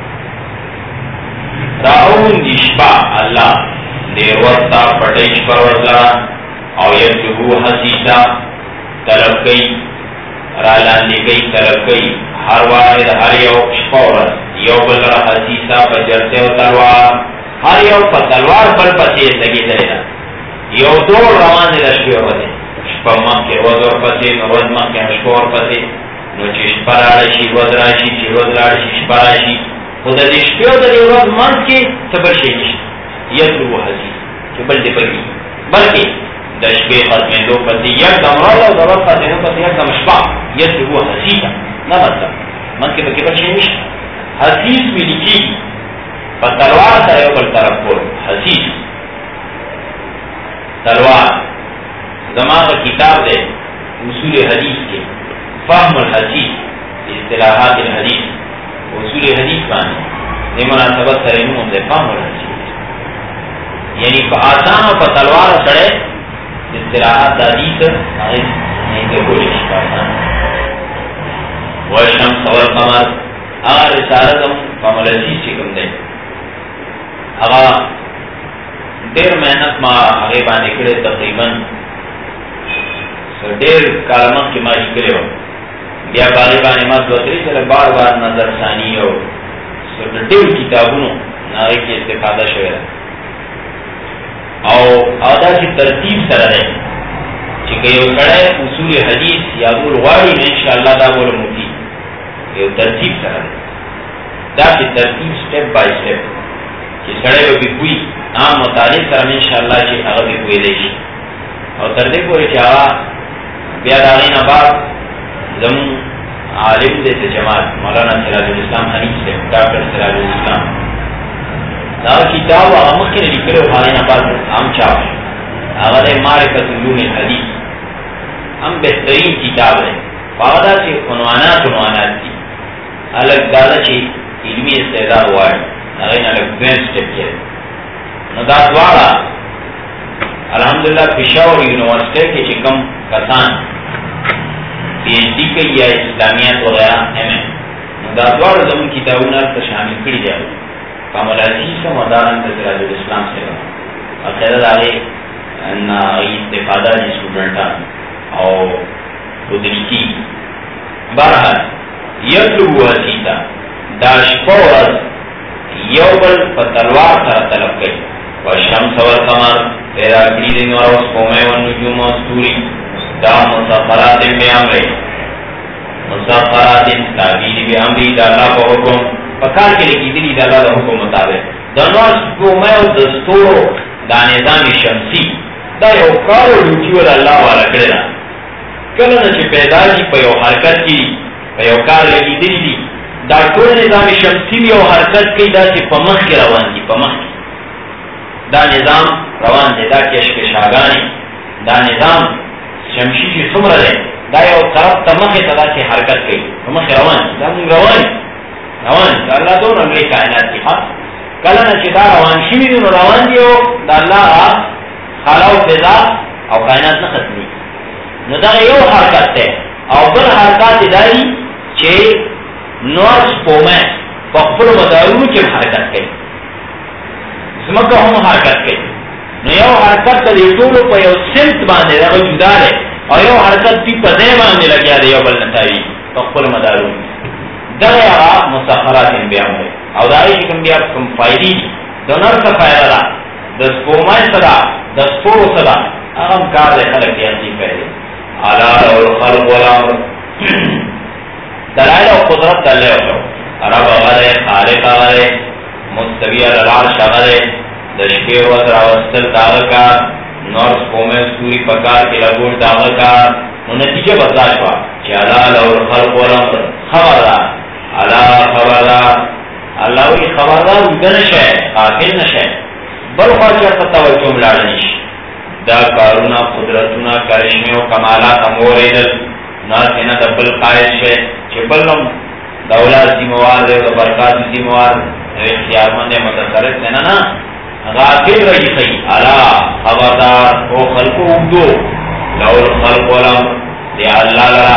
راؤن دی شپا اللہ دے وقت پٹئی شپا وزلا او یطلبو حسیسا طلب گئی رالاندی گئی طلب گئی ہر واحد ہر یو شپورت یو بلر حسیسا بجرتے و تلوار ہر یو پا تلوار بل پسی لگی دلینا یو دور روان دے شپور پسی شپا ماں کے روز اور پسی روز ماں کے شپور پسی نو چی شپا راشی روز راشی چی روز راشی شپا راشی خود دی شپور دلی روز مانس کی سبر شیچ یطلبو حسیس چی بل دی بلگی بلکی دشبے ختمیں دو پسی یک دم رولا و ضرور پسی دو پسی یک دم شپا یطلبو حسیسا نا مطلب من کے بکی بچے نشتا حسیس میں لکھی پر تلوار سرے بل طرف کو حسیس تلوار زمان کا کتاب دے اصول حدیث کے فهم الحدیث اصطلاحات الحدیث اصول حدیث بانے دی مناسبت سره نوم دې پام ورشي، یعنی په آسان او په تلوار سره استراحت د حدیث هغه نه کې کوشش وکړه. والشمس والقمر هغه رسالت هم په ملزی چې کوم دی هغه ډېر مهنت ما هغه باندې کړې، تقریبا ډېر کلمه کې ما یې کړو، بیا باندې باندې ما دوه درې ځله بار بار نظر ثانی او ډېر کتابونو هغه کې استفاده شوې او ادا چې ترتیب سره ده چې یو سړی اصول حدیث یادول غواړي ان شاء الله دا ول مفید یو ترتیب سره دا چې ترتیب سټپ بای سټپ چې سړی به کوي عام مطالعه سره ان شاء الله چې هغه به کوي شي او تر دې پورې چې هغه بیا دا نه بعد زم عالم دې جماعت مولانا سراج الاسلام حنیف سے ڈاکٹر سراج الاسلام دا کتاب هغه مخکې لیکلو هغه نه بعد عام چاپ هغه معرفت علوم الحدیث هم بهترین کتاب ہے، پاودا چې عنوانات عنوانات دي الګ دا چې علمي استعداد وایي هغه نه الګ دین سټپ یې نو دا دواړه الحمدلله پېښور یونیورسيټي کې چې کوم کسان پی ایچ ڈی کوي یا اسلامیات وغیرہ ایم اے نو دا دواړه زموږ کتابونه ته شامل کړي دي. کامل عزیز و مدارن سراج الاسلام سے اخیر دارے نا استفادہ دی اسٹوڈنٹا اور خودنکی بہرحال یطلبو حسیتا داشپا ورز یوبل پتلوار سر طلب گئی والشمس والقمر پیدا کری دن ورس قومے والنجوم والسوری دا مسخرات بیامرے مسخرات تابیر بیامری دا اللہ کو حکم پکار کے لئے کی دلی دا اللہ دا حکم مطابق دا نواز قومے و دستورو دا نظام شمسی دا یو کارو لوچیو دا اللہ والا کردہ کلنا چه پیدا جی پا یو حرکت کی پا یو کار لگی دلی دی دا کل نظام شمسی یو حرکت کی دا چه پا مخ کی روان دی پا مخ کی دا نظام روان دی دا کشک شاگانی دا نظام شمسی چه سمر دی دا یو طرف تا مخ تا چه حرکت کی پا مخ روان دا من روان روان دا اللہ دون امری کائنات کی حق کلنا چه دا روان شوی دون روان دیو دا اللہ خالاو فضا او کائنات نختنی نو دا یو حرکت تے او بل حرکات داری چه نوز پومے فقبل مدارونو چه حرکت کئی زمکہ هم حرکت کئی نو یو حرکت تا دیتولو پا یو سمت باندے دا جدا دے او یو حرکت تی پا دے باندے لگیا دے یو بل نتاوی فقبل مدارونو دا یغا مسخرات بیام دے او داری چکم بیا کم فائدی دا نرس فائدہ دا دا سپومے صدا دا سپورو صدا اغم کار دے خلق دیانتی فائدے علا لو الخلق والامر دلائل و قدرت دلائل و رب غرے خالق غرے مستوی الالعرش غرے دشپے وزر وستل داغکا نورس قومے سوری پکار کے لگوڑ داغکا نتیجہ برداشت ہوا کہ علا لو الخلق والامر خبردار علا خبردار اللہ وی خبردار ودنشے قاتل نشے بلخواہ چرتا توجہ ملالنش دا کارونا قدرتونا کرشمی و کمالات اموریدل ناسینا دا بل قائد شے چه بلنم دولات زیموار دے و برکات زیموار دے اختیار مند متصرف دینا نا غافل رئی خی علا خبردار او خلقو اگدو لو الخلق والامر دے اللہ لرا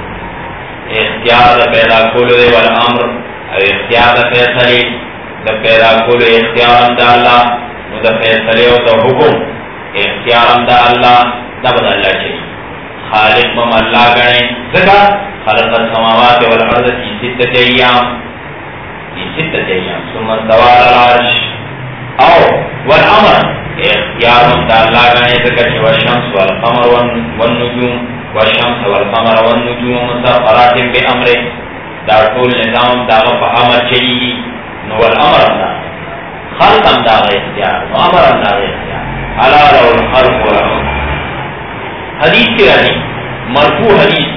اختیار دا پیدا کولو دے والامر او اختیار دا فیصلی دا پیدا کولو اختیار دا اللہ نو دا فیصلی و دا حکم اختیارم دا اللہ دا بدا اللہ چاہیے خالق مم اللہ گنے ذکر خلق السماوات والارض کی ستت ایام کی ستت ایام سمت دوار العرش او والعمر اختیارم دا اللہ گنے ذکر چھ والشمس والقمر والنجوم والشمس والقمر والنجوم مسافرات بے امر دا طول نظام دا غفا عمر چلیگی نو والعمر دا خلقم دا غی اختیار نو عمرم دا غی اختیار علا لو الخلق والامر حدیث کے رہی مرفوع حدیث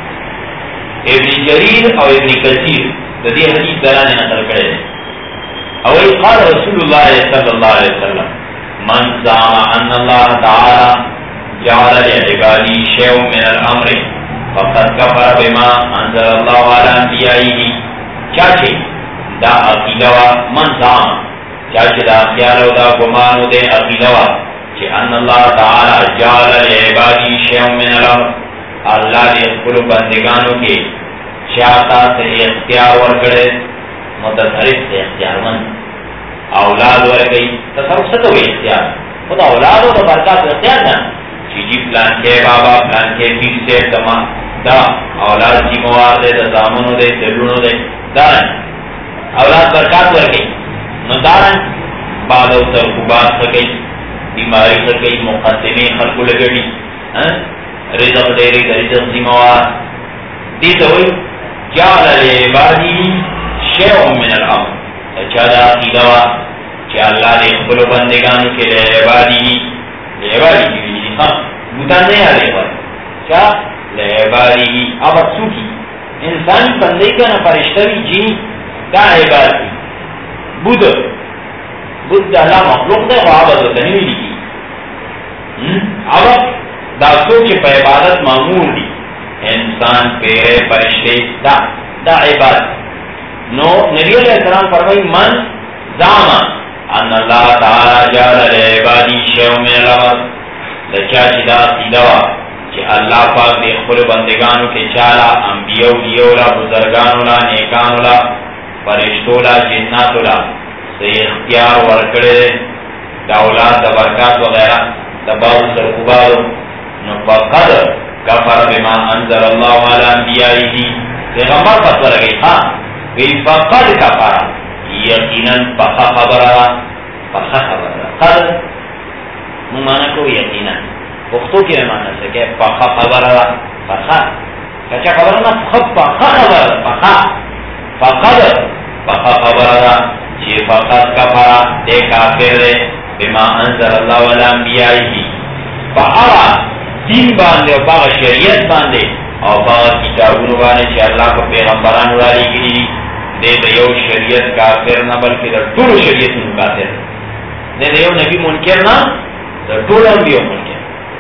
ابن جریر او ابن کثیر دی حدیث درانے نقل کرے اوئی قال رسول اللہ صلی اللہ علیہ وسلم من زعم ان اللہ تعالی جعل لعبادی شیء من الامر فقد کفر بما انزل اللہ علی انبیائه چاچے دا عقیدہ وا من زام چاچے دا خیال و دا گمانو دے عقیدہ وا چی ان اللہ تعالی جعل لعبادی شیعن من الامر اللہ دے خلو بندگانو کے چاہتا سے اختیار ورکڑے متصرف سے اختیار من اولاد ورکئی تصرف ستو اختیار خود اولاد و دا برکات اختیار نا چی جی پلان کے بابا پلان کے پیر سے تمام دا اولاد جی موار دے دا زامنو دے دلونو دے دارن اولاد برکات ورکئی نو دارن بعد او ترکوبات سکئی بیماری سکئی مقدمی خلقو لگڑی رزق دیری دا رزق زیموار دیتا ہوئی جعل لعبادی شیعن من الامر اچھا دا عقیدوا چی اللہ دے اقبل بندگانو کے لعبادی لعبادی کی ہاں بوتان نہیں آ رہے کیا لعبادی اب اکسو کی انسانی بندے کا نا فرشتوی جی دا عبادی بود بود دا اللہ مخلوق دے خوابت و تنوی لکی اب دا سوچ پہ عبادت معمول دی انسان پیرے فرشتے دا دا عبادت نو نبی علیہ السلام فرمائی من زاما ان اللہ تعالی جعل لعبادی شیعن من الامر لچا چی دا سیدوا چی اللہ پاک دے خل بندگانو کے چالا انبیاء دیولا بزرگانولا نیکانولا فرشتولا جناتولا سے اختیار ورکڑے دا اولاد دا برکات وغیرہ دا باو سرکوبارو نو فقد کفر بما انزل اللہ علی انبیائی پیغمبر پس ورگئی ہاں وی فقد کفر یقینا پخا خبر پخا خبر قد مانا کو یقینا وقتو کی مانا سکے پخا خبر پخا کچا خبر نا خب پخا خبر پخا فقد پخا خبر چی فقد کفر دے کافر دے بما انزل اللہ علی انبیائی فعلا دین باندے اور باغ شریعت باندے اور باغ کتابونو باندے چی اللہ کو پیغمبران والی گلی دے دے یو شریعت کافر نا بلکہ در طول شریعت نو کافر دے دے یو نبی منکر نا در طول انبیو منکر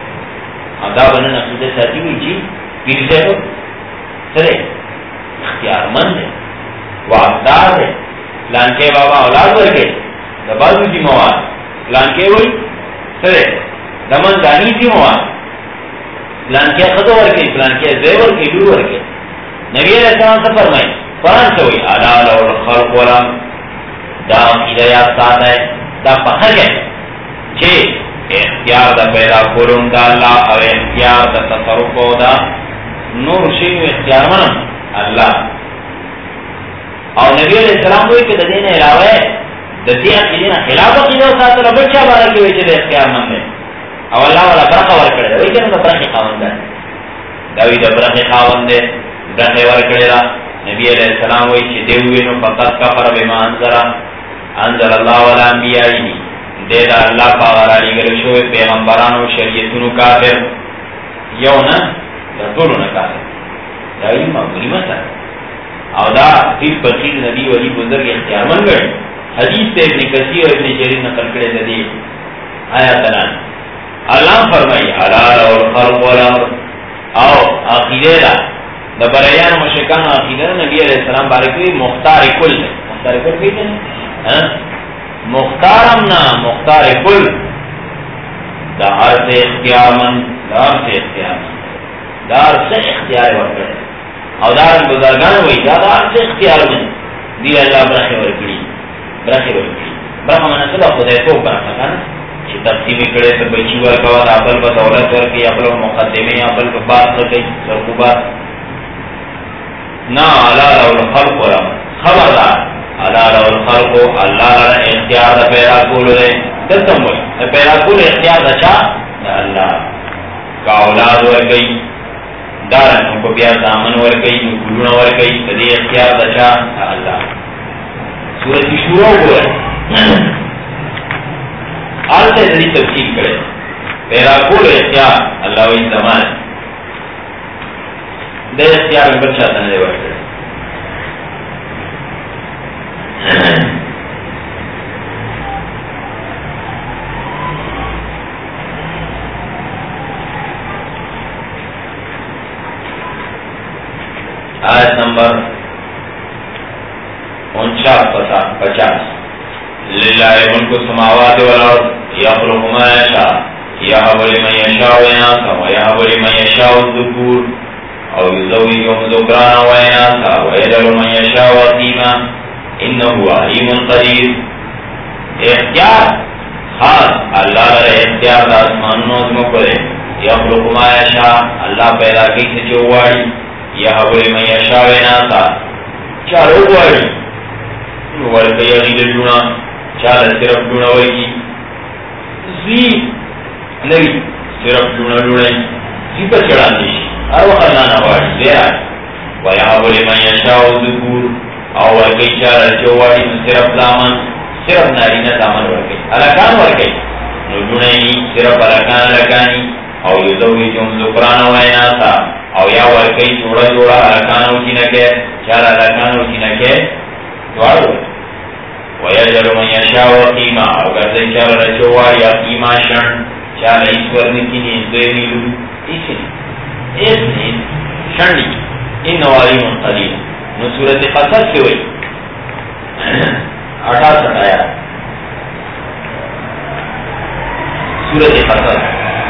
دا بنا نقصد ساتھی ہوئی جی پیر سے ہو سرے اختیار مند ہے واقدار ہے لانکے بابا اولاد ورکے دبازو جی مواد لانکے ہوئی سرے دمن دانی جی مواد لانکے خدو ورکے لانکے زیور کی دور ورکے نبی علیہ السلام سے فرمائی قرآن سے ہوئی علا لو الخلق ولم دا عقیدیات ساتھ ہے دا فخر ہے چھے اختیار دا پیدا کرن دا اللہ او اختیار دا تصرف دا نور شیو اختیار منم اللہ اور نبی علیہ السلام ہوئی کہ دا دین علاوہ ہے دا دین عقیدین خلاف عقیدہ ساتھ اللہ بچہ بارا کی وجہ دا اختیار مند ہے او اللہ والا برخ ورکڑے دا وی کہ دا برخ خواند ہے دا وی دا برخ خواند ہے برخ ورکڑے دا نبی علیہ السلام ہوئی چی دیوی نو فقط کفر بما انزل انزل اللہ والا انبیائی دے دا اللہ پاورا لگل شوئے پیغمبرانو شریعتونو کافر یو نا دا طولو نا کافر دا وی معمولی مسا او دا پیر بخیر نبی ولی بزرگ اختیار من گئے حدیث تے ابن کثیر و ابن جریر نقل کرے دی آیا تنان اللہ فرمائی حلال اور خلق والامر او عقیدے دا دا بریان مشکان عقیدے نبی علیہ السلام بارکوی مختار کل مختار کل بیتے ہیں مختارم نا مختار کل دا ہر سے اختیار من دا ہر سے اختیار من دا ہر سے اختیار ورکڑے او دارن بزرگان ہوئی دا دا ہر سے اختیار من دی اللہ برخی ورکڑی برخی ورکڑی برخ منصبہ خدای تو برخا کانا چی تقسیمی کڑے تو بچی ورکوات اپل با دولت ورکی اپل با مقدمی اپل با بات رکی سرکوبات نا علا لو الخلق ورم خبردار علا لو الخلق اللہ لنا اختیار دا پیدا کولو دے دلتم ہوئی پیدا کولو اختیار دا چا دا اللہ کا اولاد ورکی دارن ان کو بیا دامن ورکی نکلون ورکی تدی اختیار دا چا دا اللہ سورت کی شروع ہوئے آل سے ذری تفصیل کرے پیدا کولو اختیار اللہ وی زمان دے اختیار میں بچہ تنے دے ورکڑے آیت نمبر انچاس پچاس للہ ملک السماوات والارض یخلق ما یشاء یہب لمن یشاء اناثا ویہب لمن یشاء الذکور او یزوجہم ذکرانا واناثا ویجعل من یشاء عقیما انہ علیم قدیر. اختیار خاص اللہ لرے اختیار دا اسمانونو ازمکو دے. یخلق ما یشاء اللہ پیدا کی سے چواری یہب لمن یشاء اناثا چارو واری ورکی یغید جونا چال صرف جونا ویگی زی نہیں صرف جونا جونا زی پر چڑھان دیشی ہر وقت لانا واری زیرہ ویہب لمن یشاء الذکور او ورکی چال چواری صرف دامن صرف نارینا دامن ورکی علاقان ورکی نو جونینی صرف علاقان علاقانی او یزوجہم ذکرانا واناثا او یا ورکی جوڑا جوڑا علاقانو کی نکے چال علاقانو کی نکے دوارو ویجعل من یشاء عقیما او گردن چال رچواری عقیما شن چال ایسور نکینی دویمی لو ایسنی ایسنی شنی انہو علیم قدیر. نو سورت قصص کی ہوئی اٹھاسٹھ آیا سورت قصص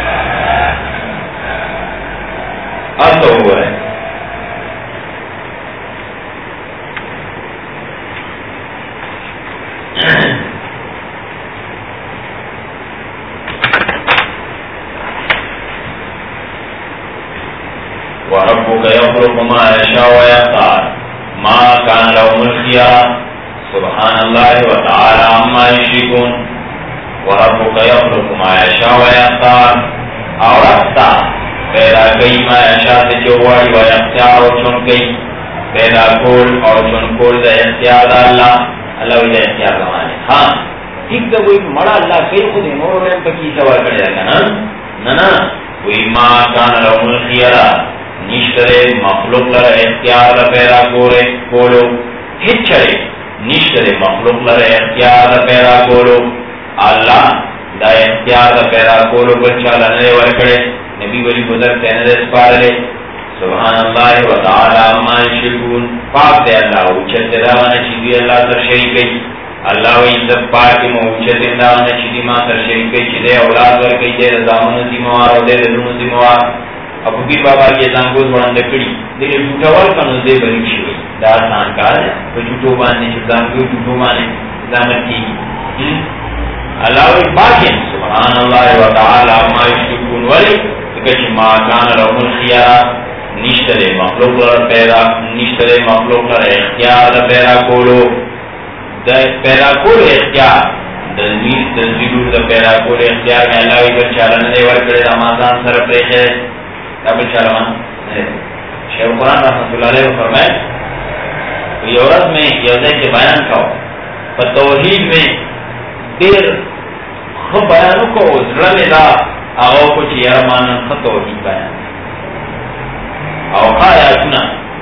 اب تو ہوا ہے وَرَبُّكَ يَخْلُقُ مَا يَشَاءُ وَيَخْتَارُ مَا كَانَ لَهُمُ الْخِيَرَةُ سُبْحَانَ اللَّهِ وَتَعَالَى عَمَّا يُشْرِكُونَ. وَرَبُّكَ يَخْلُقُ مَا يَشَاءُ وَيَخْتَارُ اور رفتہ پیدا کئی ما یشاء سے چواری و اختیار اور چن کئی پیدا کول اور چن کول دا اختیار دا اللہ اللہ وی دا اختیار زمانے. ہاں ٹھیک دا کوئی مڑا اللہ کئی خود نور رہم پکی سوال کرے جاگا نا نا نا وی ما کان لهم الخیرہ نشترے مخلوق لر اختیار دا پیدا کولے کولو ہچرے نشترے مخلوق لر اختیار دا پیدا کولو اللہ دا اختیار دا پیدا کولو بچا لنے ورکڑے نبی ولی بزرگ تینے دے سپارلے. سبحان اللہ و تعالی عما یشرکون پاک دے اللہ اوچت دے داوانا چیزی اللہ تر شریک گئی اللہ و عزت پاکی مو اوچت دے داوانا چیزی ماں تر شریک گئی چیزے اولاد ورکی دے دامن زیموار و دے دلون زیموار. ابو پیر بابا کی ازانگوز وڑن دکڑی دلی جھوٹاوال کنو دے بریک شوئی دا آسان کار ہے تو جھوٹو بانے ازانگوز جھوٹو بانے زامن کی اللہ و پاکی سبحان اللہ و تعالی عما یشرکون ولی کچھ ما کان لهم الخیارہ نشتر مخلوق لر پیدا نشتر مخلوق لر اختیار پیدا کولو دا پیدا کولو اختیار دلویز دلویلو دا پیدا کولو اختیار میں اللہ وی بچالا ندے ورکڑے دا مازان سر پریشے دا بچالا مان شیخ قرآن رحمت اللہ علیہ فرمائے یہ عورت میں یوزے کے بیان کھاؤ پر توحید میں دیر خب بیانو کو ازرم دا آغاو کچھ یرمانا خط توحید بیان او خوایا سنا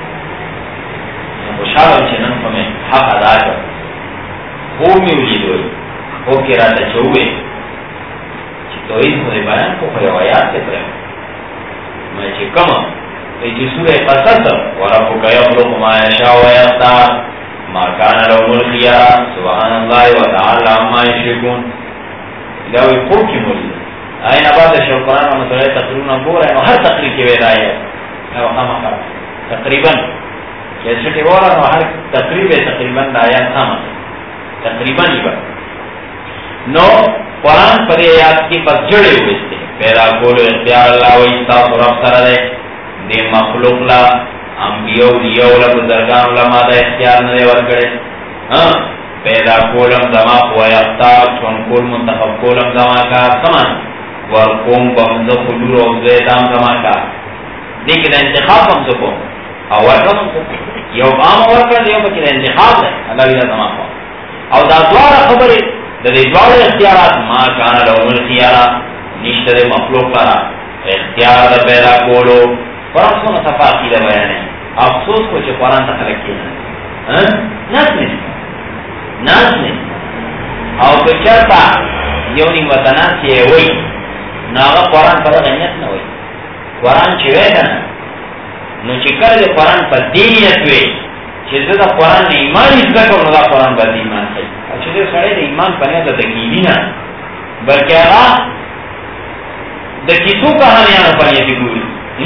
خوشحالم چه نن فمه حق ادا کر خومی ولیدوی خوب کی راتا چوئے چه توحید خود بیان کو خیوایات سے پرم میں چه کم ایچی سورہ قصص وربک یخلق ما یشاء ویختار ما کان لهم الخیارہ سبحان اللہ وتعالی عما یشرکون داوی خوب کی مولید آئین آباد شیخ قرآن و مطلعی تقریبا بور ہے ہر تقریب کی وید آئی ہے تقریباً جیسے کہ وہ رہا ہر تقریب تقریباً آیات سامان تقریباً ہی بات نو قرآن پر آیات کی پس جڑے ہوئے تھے پیدا کولو اختیار اللہ و استاف و رفتر دے دے مخلوق لا انبیاء لیاء و لبزرگان علماء دا اختیار ندے ورکڑے پیدا کولم دماغ و اختار چون کول منتخب کولم دماغ کا سمان ورقوم بمزا خلور و زیدام دماغ کا لیکن انتخاب ہم سکو اور ورکم سکو یو عام ورکر دیو بچی انتخاب ہے اللہ بیدہ تمام ہو اور دا دوارا خبری دا دوارا اختیارات ما کانا لهم الخیارات نشتر مخلوق لرا اختیار دا پیدا کولو قرآن سونا صفاقی دا بیانے افسوس کو چھے قرآن تخلق کیا ناس نہیں ناس نہیں اور کچھرتا یونی وطنان سے ہوئی ناغا قرآن پر غنیت نہ ہوئی قرآن چوے کنا نو چکر دے قرآن پر دینیت وے چې زه د قرآن نه ایمان زده کوم نو دا قرآن باندې ایمان کوي. چې دې سړی د ایمان په نیت د کیږي نه بلکې هغه د کیسو کہانیانو په نیت ګوري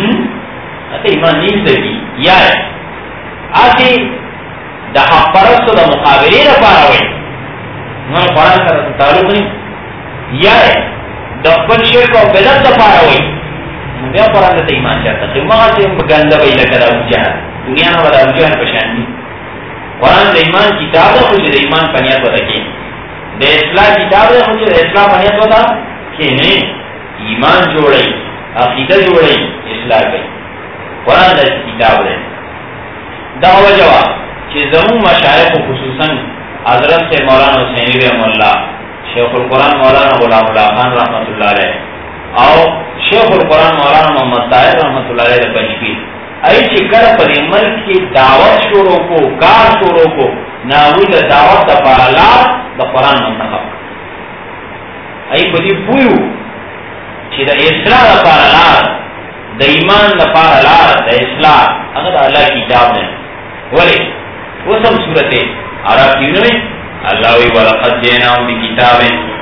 ته ایمان نه زده کی یا اسی د حق پرستو د مقابله لپاره وي نو قرآن سره تعلق نه یا د خپل شرک او بدعت لپاره وي بیا قرآن ته ایمان چاته ته ما ته ګنده وی لکه دا وجه دنیا نه ولا وجه په شان دي. قرآن د ایمان کتاب ده خو د ایمان په نیت وته کې د اصلاح کتاب ده خو د اصلاح په نیت وته کې نه ایمان جوړي عقیده جوړي اصلاح کوي. قرآن د کتاب ده دا وجه چې زمو مشایخ خصوصا حضرت سے مولانا حسینی رحم اللہ، شیخ القرآن مولانا غلام اللہ خان رحمۃ اللہ علیہ اور شیخ القرآن مولانا محمد طاہر رحمۃ اللہ علیہ پنجپیر ای چې کله په ملک کې دعوت شروع کو کار شروع کو ناوی د دعوت د پالا د قرآن منتخب ای په دې پویو چې د اصلاح د پالا د ایمان د پالا د اصلاح هغه د الله کتاب نه ولی وسم سورته عرب کیوں میں اللہ وی ولقد جئناهم بکتاب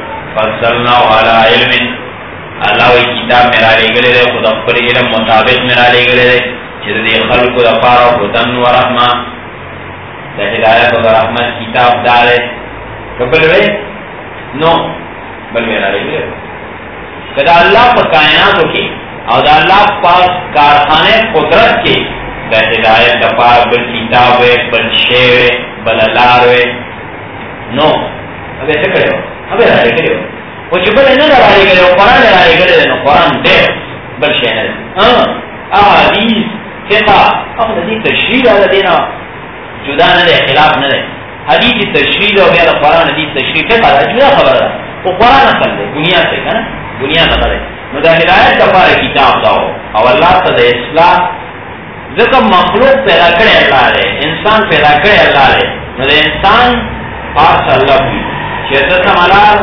فصلناه على علم اللہ وی کتاب میرا لے گلے دے خدا پر علم مطابق میرا لے گلے دے چیز دے خلق دا پارا خدن و رحمہ دا ہدایت و رحمت کتاب دارے کبل وی نو بل میرا لے گلے کدا اللہ پر کائناتو کی او دا اللہ پاس کارخانے قدرت کی دا ہدایت دا پارا بل کتاب وی بل شیوے بل لارے نو اب ایسے کرے ہو اب رائے کرے ہو وہ چپل ہے نا رائے کرے ہو قرآن رائے کرے ہو قرآن دے بل شہر ہاں احادیث فقہ اب حدیث تشریح آدھا دینا جدا نہ دے خلاف نہ دے حدیث تشریح ہو گیا قرآن حدیث تشریح فقہ دا جدا خبر دا وہ قرآن اصل دے دنیا سے نا دنیا نہ کرے نو دا ہدایت کا پارے کتاب داؤ اور اللہ تا دے اصلاح ذکر مخلوق پیدا کرے اللہ رہے انسان پیدا کرے اللہ رہے نو دے انسان خاص اللہ بھی چیزا سمالار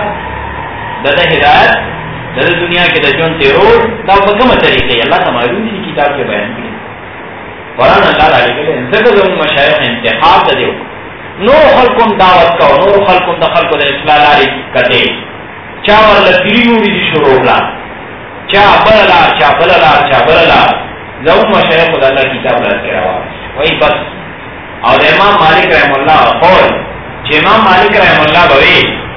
دا دا ہدایت دا دا دنیا کے دا جون تیرور دا بکم طریقے اللہ سمالون سی کتاب کے بیان کی قرآن اللہ علیہ کے لئے ذکر دا مشایخ انتخاب دا دیو نور خلقم دعوت کا نور خلقم دا خلق دا اصلاح لاری کتے چاور لپیریو بھی دی شروع لا چا بللا چا بللا چا بللا زون مشایخ خدا اللہ کتاب لار کے روا وہی بس اور امام مالک رحم اللہ قول چھ امام مالک رحم اللہ بوی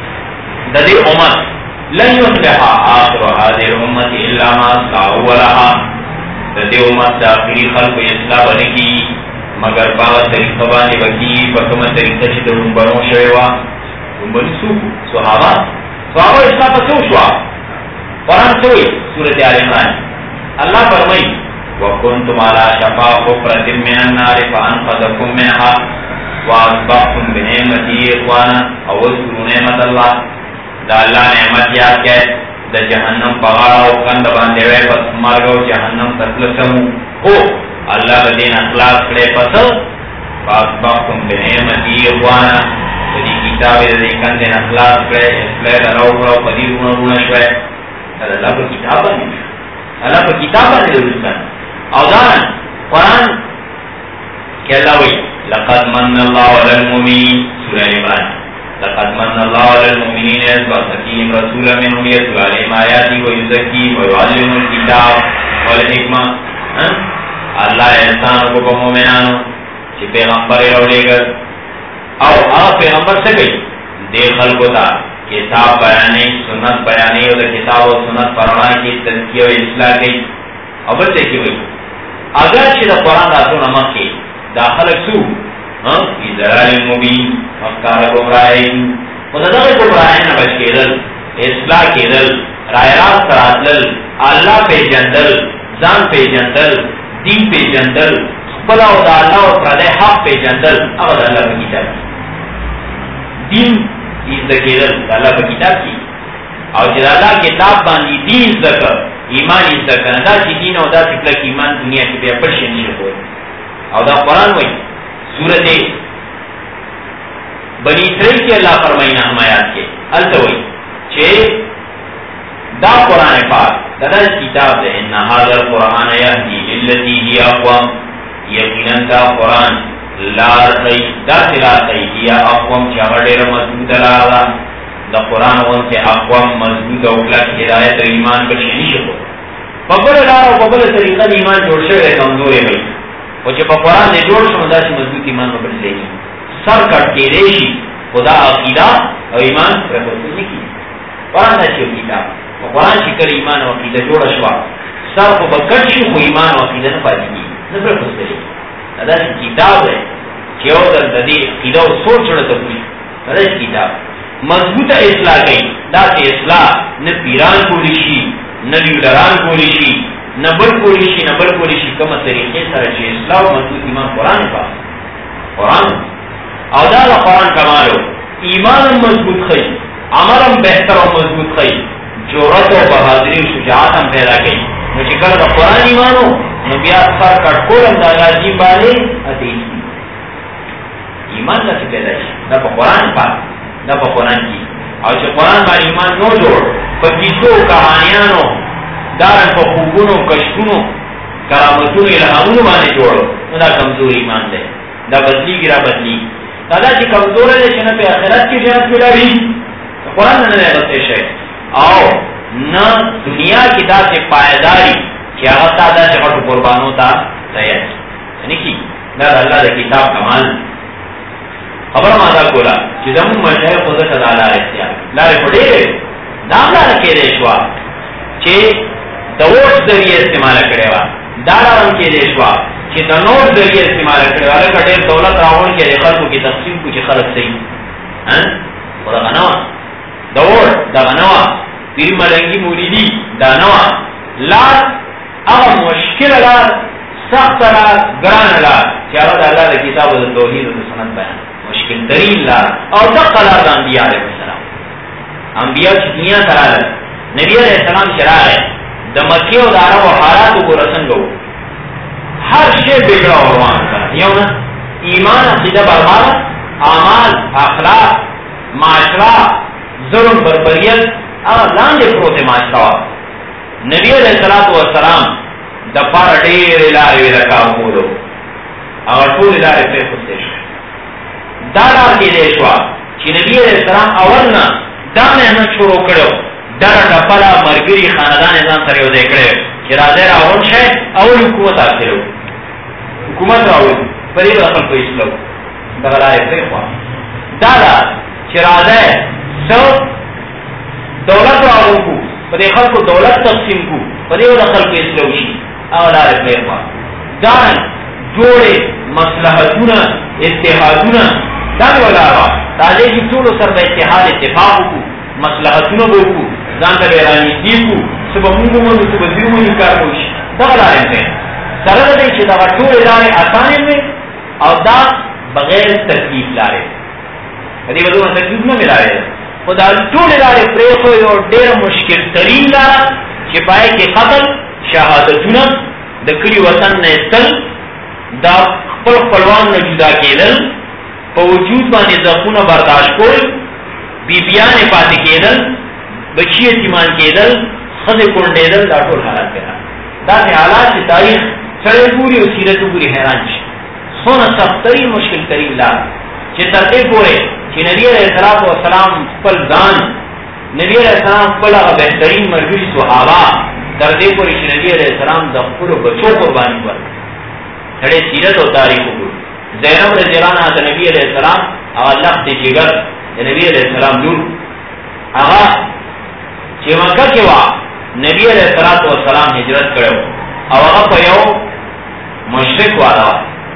ددی امت لن یصلح آخر هذه الامت الا ما اصلح اولها ددی امت داخلی خلق اصلاح بنے کی مگر باغ طریقہ بانے بکی بکم طریقہ چھ درون برون شویوا دنبالی سو صحابہ صحابہ اصلاح پسو شوا قرآن سوئی سورت آل عمران اللہ فرمائی وَكُنْتُمْ عَلَى شَفَا حُفْرَةٍ مِّنَ النَّارِ فَأَنْقَذَكُم مِّنْهَا وَأَصْبَحْتُمْ بِنِعْمَتِهِ إِخْوَانًا او اذكروا نعمت اللہ دا اللہ نعمت یاد کہ دا جہنم پغاڑا او کند باندے وے پس مرگو جہنم تسلسمو او اللہ بدین اخلاص کرے پس فَأَصْبَحْتُمْ بِنِعْمَتِهِ إِخْوَانًا دی کتاب دی کندین اخلاص کرے اسلے دا رو کرو قدیر رونا رونا شوے اللہ پر کتاب باندے اللہ پر کتاب باندے درستان او دانا قرآن کہ اللہ وی لقد من اللہ علی المؤمنین سورہ عمران لقد من اللہ علی المؤمنین اذ بعث فیہم رسولا منہم یتلو علیہم آیاتہ ویزکیہم ویعلمہم الکتاب والحکمہ اللہ احسان کو مومنانو کہ پیغمبر اولے گر او آ پیغمبر سے گئی دے خلقو تا کتاب بیانی سنت بیانی اور کتاب و سنت پرانا کی تذکیہ و اصلاح کی اور بس دیکھی ہوئی اگر چھ دا قرآن داتو نمک کی داخل سو فی ضلال مبین مکار گمراہین مددر گمراہین بچ کے دل اصلاح کے دل رائے راست راتلل اللہ پہ جندل زان پہ جندل دین پہ جندل خبلا و دا اللہ و پردے حق پہ جندل اگر اللہ پہ کتاب دین ازدہ کے دل اللہ پہ کتاب کی اور جد اللہ کتاب باندی دین ازدہ کر ایمان ازدہ کر دا چی دین او دا سکلک ایمان دنیا کی بیا پرشن نشر ہوئے اور دا قرآن وی سورت بنی اسرائیل کی اللہ فرمائینا ہم آیات کے التوئی چھے دا قرآن پاک دا دا کتاب دے انہا حاضر قرآن یهدی للتی ہی اقوام یقیناً دا قرآن لار خی دا سی لار خی یا اقوام چی اگر دیر مضبوط لار دا دا قرآن وان سے اقوام مضبوط اوکلا کی ہدایت و ایمان پر شنی شکو پبل لار و پبل طریقہ ایمان جوڑ شوئے کمزورے بھئی و چی پا قرآن دے جوڑ شو دا سی مضبوط ایمان پر لے گی سر کٹ کے ریشی خدا عقیدہ و ایمان پر حسن کی قرآن دا چی کتاب و قرآن چی کر ایمان و عقیدہ جوڑ شوا سر کو بکٹ شو خو ایمان و عقیدہ نپاتی کی نپر حسن لے دا سی کتاب ہے چی او در ددی عقیدہ و سوچ رہتا پوچھ دا سی کتاب مضبوط اصلاح گئی دا سی اصلاح نہ پیران کولیشی نہ لیڈران کولیشی نہ بل کولیشی نہ بل کولیشی کم طریقے سر چی اصلاح و مضبوط ایمان قرآن پا قرآن او دا قرآن کمالو ایمان مضبوط خی عملم بہتر و مضبوط خی جورت و بہادری و شجاعت ہم پیدا گئی نو چکر دا قرآن ایمانو نو بیا سر کٹکولم دا عجیب بالے اتیس ایمان دا سی پیدا شی دا پا قرآن پا دا پا قرآن کی اور چه قرآن با ایمان نو جوڑ پا کسو کہانیانو دارن پا خوبونو کشکونو کرامتونو الہامونو بانے جوڑو دا کمزور ایمان دے دا بدلی گرا بدلی دا دا چی کمزور دے چنہ پہ آخرت کی جنت ملا بھی قرآن نا دے بسے شاید آو نا دنیا کی دا سے پائداری چی آغتا دا چی خطو قربانو تا تیار یعنی کی دا دا اللہ دا کتاب کمال خبر مادا کولا چی زمون مشہر خودت دا لار اختیار لار پڑے رہے دام لار کے دیشوا چی دا ووٹ ذریعے استعمال کرے وا دا لارم کے دیشوا چی دا نوٹ ذریعے استعمال کرے وا لکا دیر دولت راون کے دے خلقوں کی تقسیم کو چی خلق صحیح خدا غنوا دا ووٹ دا غنوا پیر ملنگی موریدی دا نوا لار اغا مشکل لار سخت لار گران لار چی آغا دا اللہ دا کتاب دا توحید دا سنت بیان مشکل ترین لار اور دقا لار دا انبیاء علیہ السلام انبیاء چکنیاں سرال نبی علیہ السلام شراع ہے دا مکی و دا عرب و حالاتو کو رسنگو ہر شے بگڑا و روان کرا یوں نا ایمان عقیدہ برباد اعمال اخلاق معاشرہ ظلم بربریت اگر لاندے پروتے معاشرہ نبی علیہ السلام دا پار دیر لارے رکاو بولو اگر پور لارے پہ خود دیش دادا کی دیشوا چی نبی علیہ السلام اولنا دا محنت شروع کرو در ڈپلا مرگری خاندان ازان سر یو دے کرے چی رازے راون شای اول حکومت آتے لو حکومت راون پریب اصل کو اسلو دغلائے پہ خواہ دادا چی رازے سو دولت راون کو پدے خلق کو دولت تقسیم کو پدے وہ دخل کو اسلو شی اولائے پہ خواہ دارن جوڑے مصلحتونا اتحادونا دان والا را تاجے کی ټول سره د اتحاد اتفاق کو مصلحتونو وکړو ځان ته ورانی دي کو سبب موږ موږ څه بدیو نه کار کوي دا لارې ده سره دې چې دا ټول لارې آسانه وي او دا بغیر تکلیف لارې دې بدو تکلیف نه ملایي خدا ټول لارې پرې خو یو ډېر مشکل ترین لار چې پای کې قتل شهادتونه د کلی وطن نه استل دا خپل خپلوان نه جدا کېدل په وجود باندې ځخونه برداشت کول بیبیان پاتې کېدل بچی یتیمان کېدل خزه کونډېدل دا ټول حالات کړه دا د حالات چې تاریخ سره پوری او سیرت پوری حیران شي څونه سختري مشکل ترین لار چې تر دې پورې چې نبی عليه السلام خپل ځان نبی عليه السلام خپل هغه بهترین مرګري صحابه تر دې پورې چې نبی عليه السلام د خپل بچو قرباني ورکړه سره سیرت او تاریخ وګورئ زینب رضی اللہ عنہ نبی علیہ السلام او اللہ دے جگر نبی علیہ السلام لور آغا چی مکہ کے وا نبی علیہ السلام ہجرت کرو او آغا پا یو مشرک والا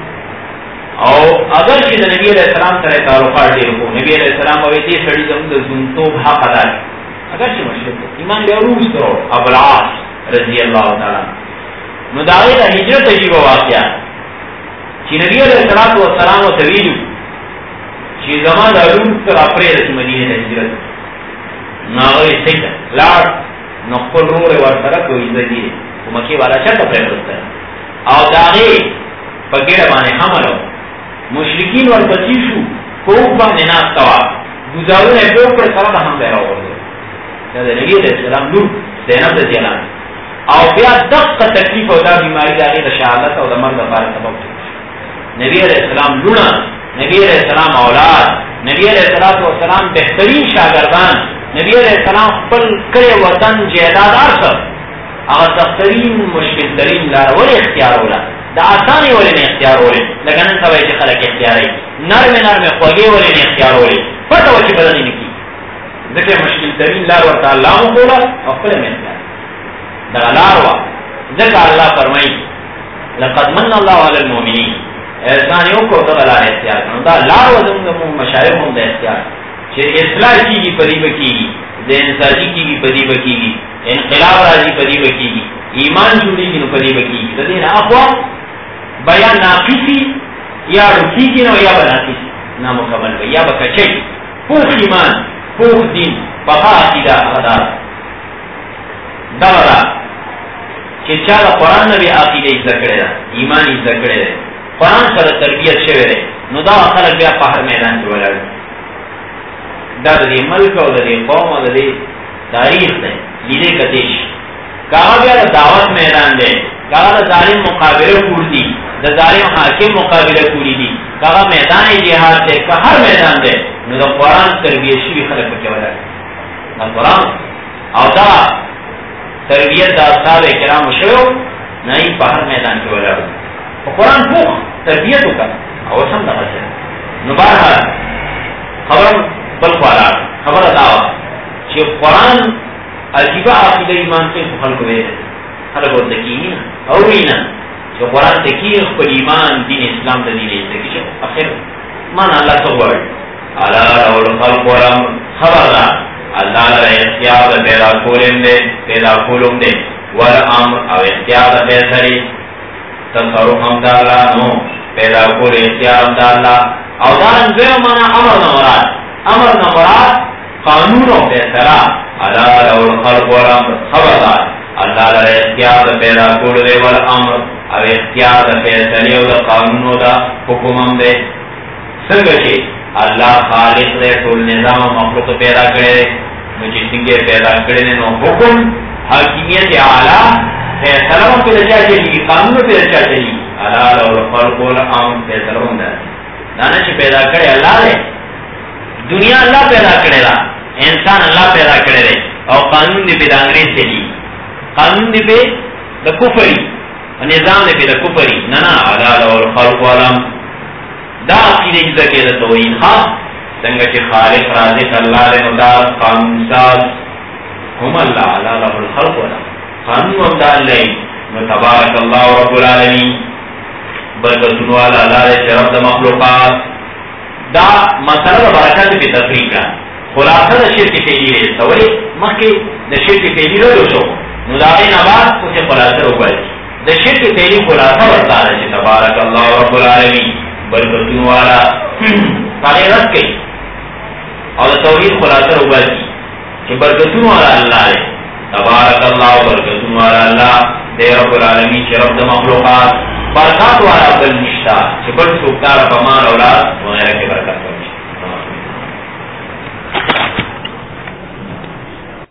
او اگر چی نبی علیہ السلام سرے تعلقات دیر کو نبی علیہ السلام اویتی سڑی زمد زنتوب حق ادا اگر چی مشرک ایمان بے عروس کرو ابوالعاص رضی اللہ تعالی نو داغی دا ہجرت عجیب واقعہ چی نبی علیہ السلام و طویلو چی زمان علوم کر اپری رسی مدینہ ہجرت ناغوی سکتا لار نقل رور ورسرک و عزتی و مکی والا شرط اپری رستا ہے او داغی پا گیڑ بانے حملو مشرکین وربسیشو کوک بانے ناستوا گزارون ایپوک پر سرد ہم بیرا ہوگا نبی علیہ السلام لور زینب رضی اللہ او بیا دقا تکلیف او دا بیماری داغی دا شہادت او دا مرد بار سبب نبی علیہ السلام لونا، نبی علیہ السلام اولاد، نبی علیہ السلام بہترین شاگردان، نبی علیہ السلام خپل کړي وطن جیدادار سره هغه سخترین مشکل ترین لار ولې اختیار ولا دا آسانی ولې نه اختیار ولې لکه نن سبا چې خلک اختیاري نرم نرم خوږې ولې نه اختیار ولې پته و چې بدل نه کی ځکه مشکل ترین لار ورته الله مو کوله او خپل مې اختیار دا لار وا ځکه الله فرمایي لقد من الله على المؤمنين احسان یو کو ته لار اختیار کړو دا لار وزم مشایخ هم د اختیار چې اصلاح کیږي پریب کیږي د انساني کیږي پریب کیږي انقلاب راځي پریب کیږي ایمان جوړیږي نو پریب کیږي د دې نه اخوا بیان ناقصي یا رکیږي نو یا بناقصي نامکمل وي یا بکچي پوخ ایمان پوخ دین پخا عقیده غدار دا چې چا د قرآن نبی عقیده یې ذکر ده ایمان یې ذکر ده قرآن سره تربیت شوی ده نو دا خلک بیا په هر میدان کې ولاړ دا د دې ملک او د دې قوم او د دې تاریخ ده لیدې کتیش کاغه بیا د دعوت میدان ده کاغه د ظالم مقابله کول دي د ظالم حاکم مقابله کولی دي کاغه میدان جهاد ده که هر میدان ده نو د قرآن تربیت شوی خلک پکې ولاړ دا قرآن او دا تربیت د اصحاب کرام شو نه یې په هر میدان کې ولاړ قرآن پوخ تربیت وکړه او سم دغه څه نو بهر خبر بل خوالا خبر داوا چې قرآن عجیبه عقیده ایمان کې خلق وې خلق ورته کیږي او وینا چې قرآن ته کې خپل ایمان دین اسلام ته دی ته کې اخر مان الله تعالی الا اول خلق ورم خبر دا الله له اختیار پیدا کولم دې پیدا کولم دې ور امر او اختیار دې سری تصرف هم دا الله نو پیدا کول اختیار هم دا الله او دا دې معنا امر نه مراد امر نه مراد قانون او فیصله الا اول خلق ورم خبر دا الله له اختیار پیدا کول دې ور امر او اختیار فیصله او قانون او دا حکم هم دې څنګه چې اللہ خالق دے ټول نظام مخلوق پیدا کړي نو چې څنګه پیدا کړي نو حکم حاکمیت اعلی فیصله په لږه کې قانون په لږه کې اعلی او خلق الامر فیصله ونده دا نه چې پیدا کړي الله دې دنیا الله پیدا کړي دا انسان الله پیدا کړي دی او قانون دې په انګریز دی قانون دې په د کفر نظام دې په د کفر نه نه اعلی او خلق الامر دا عقیده جزا که دا توحید خواه سنگا چه خالق رازق اللہ لنو دا قانون ساز هم اللہ علا لہ الخلق ولا قانون هم دا اللہ نو تبارک اللہ رب العالمین برکتون والا اللہ دے شرف دا مخلوقات دا مسئلہ دا برکات پی تفریق کا خلاصہ دا شرک فیلی رئیسا ولی مخی دا شرک فیلی رو شو نو دا غین آباد کچھ خلاصہ رو بلی دا شرک فیلی خلاصہ ورطا رہا چه تبارک اللہ رب العالمین برکتون والا تاغیر رد کئی اور توحید خلاصہ روبا کی کہ برکتون والا اللہ ہے تبارک اللہ و برکتون والا اللہ دے رب العالمین چه رب دا مخلوقات برکات والا بل نشتا چه بل سوکتار پمان اولاد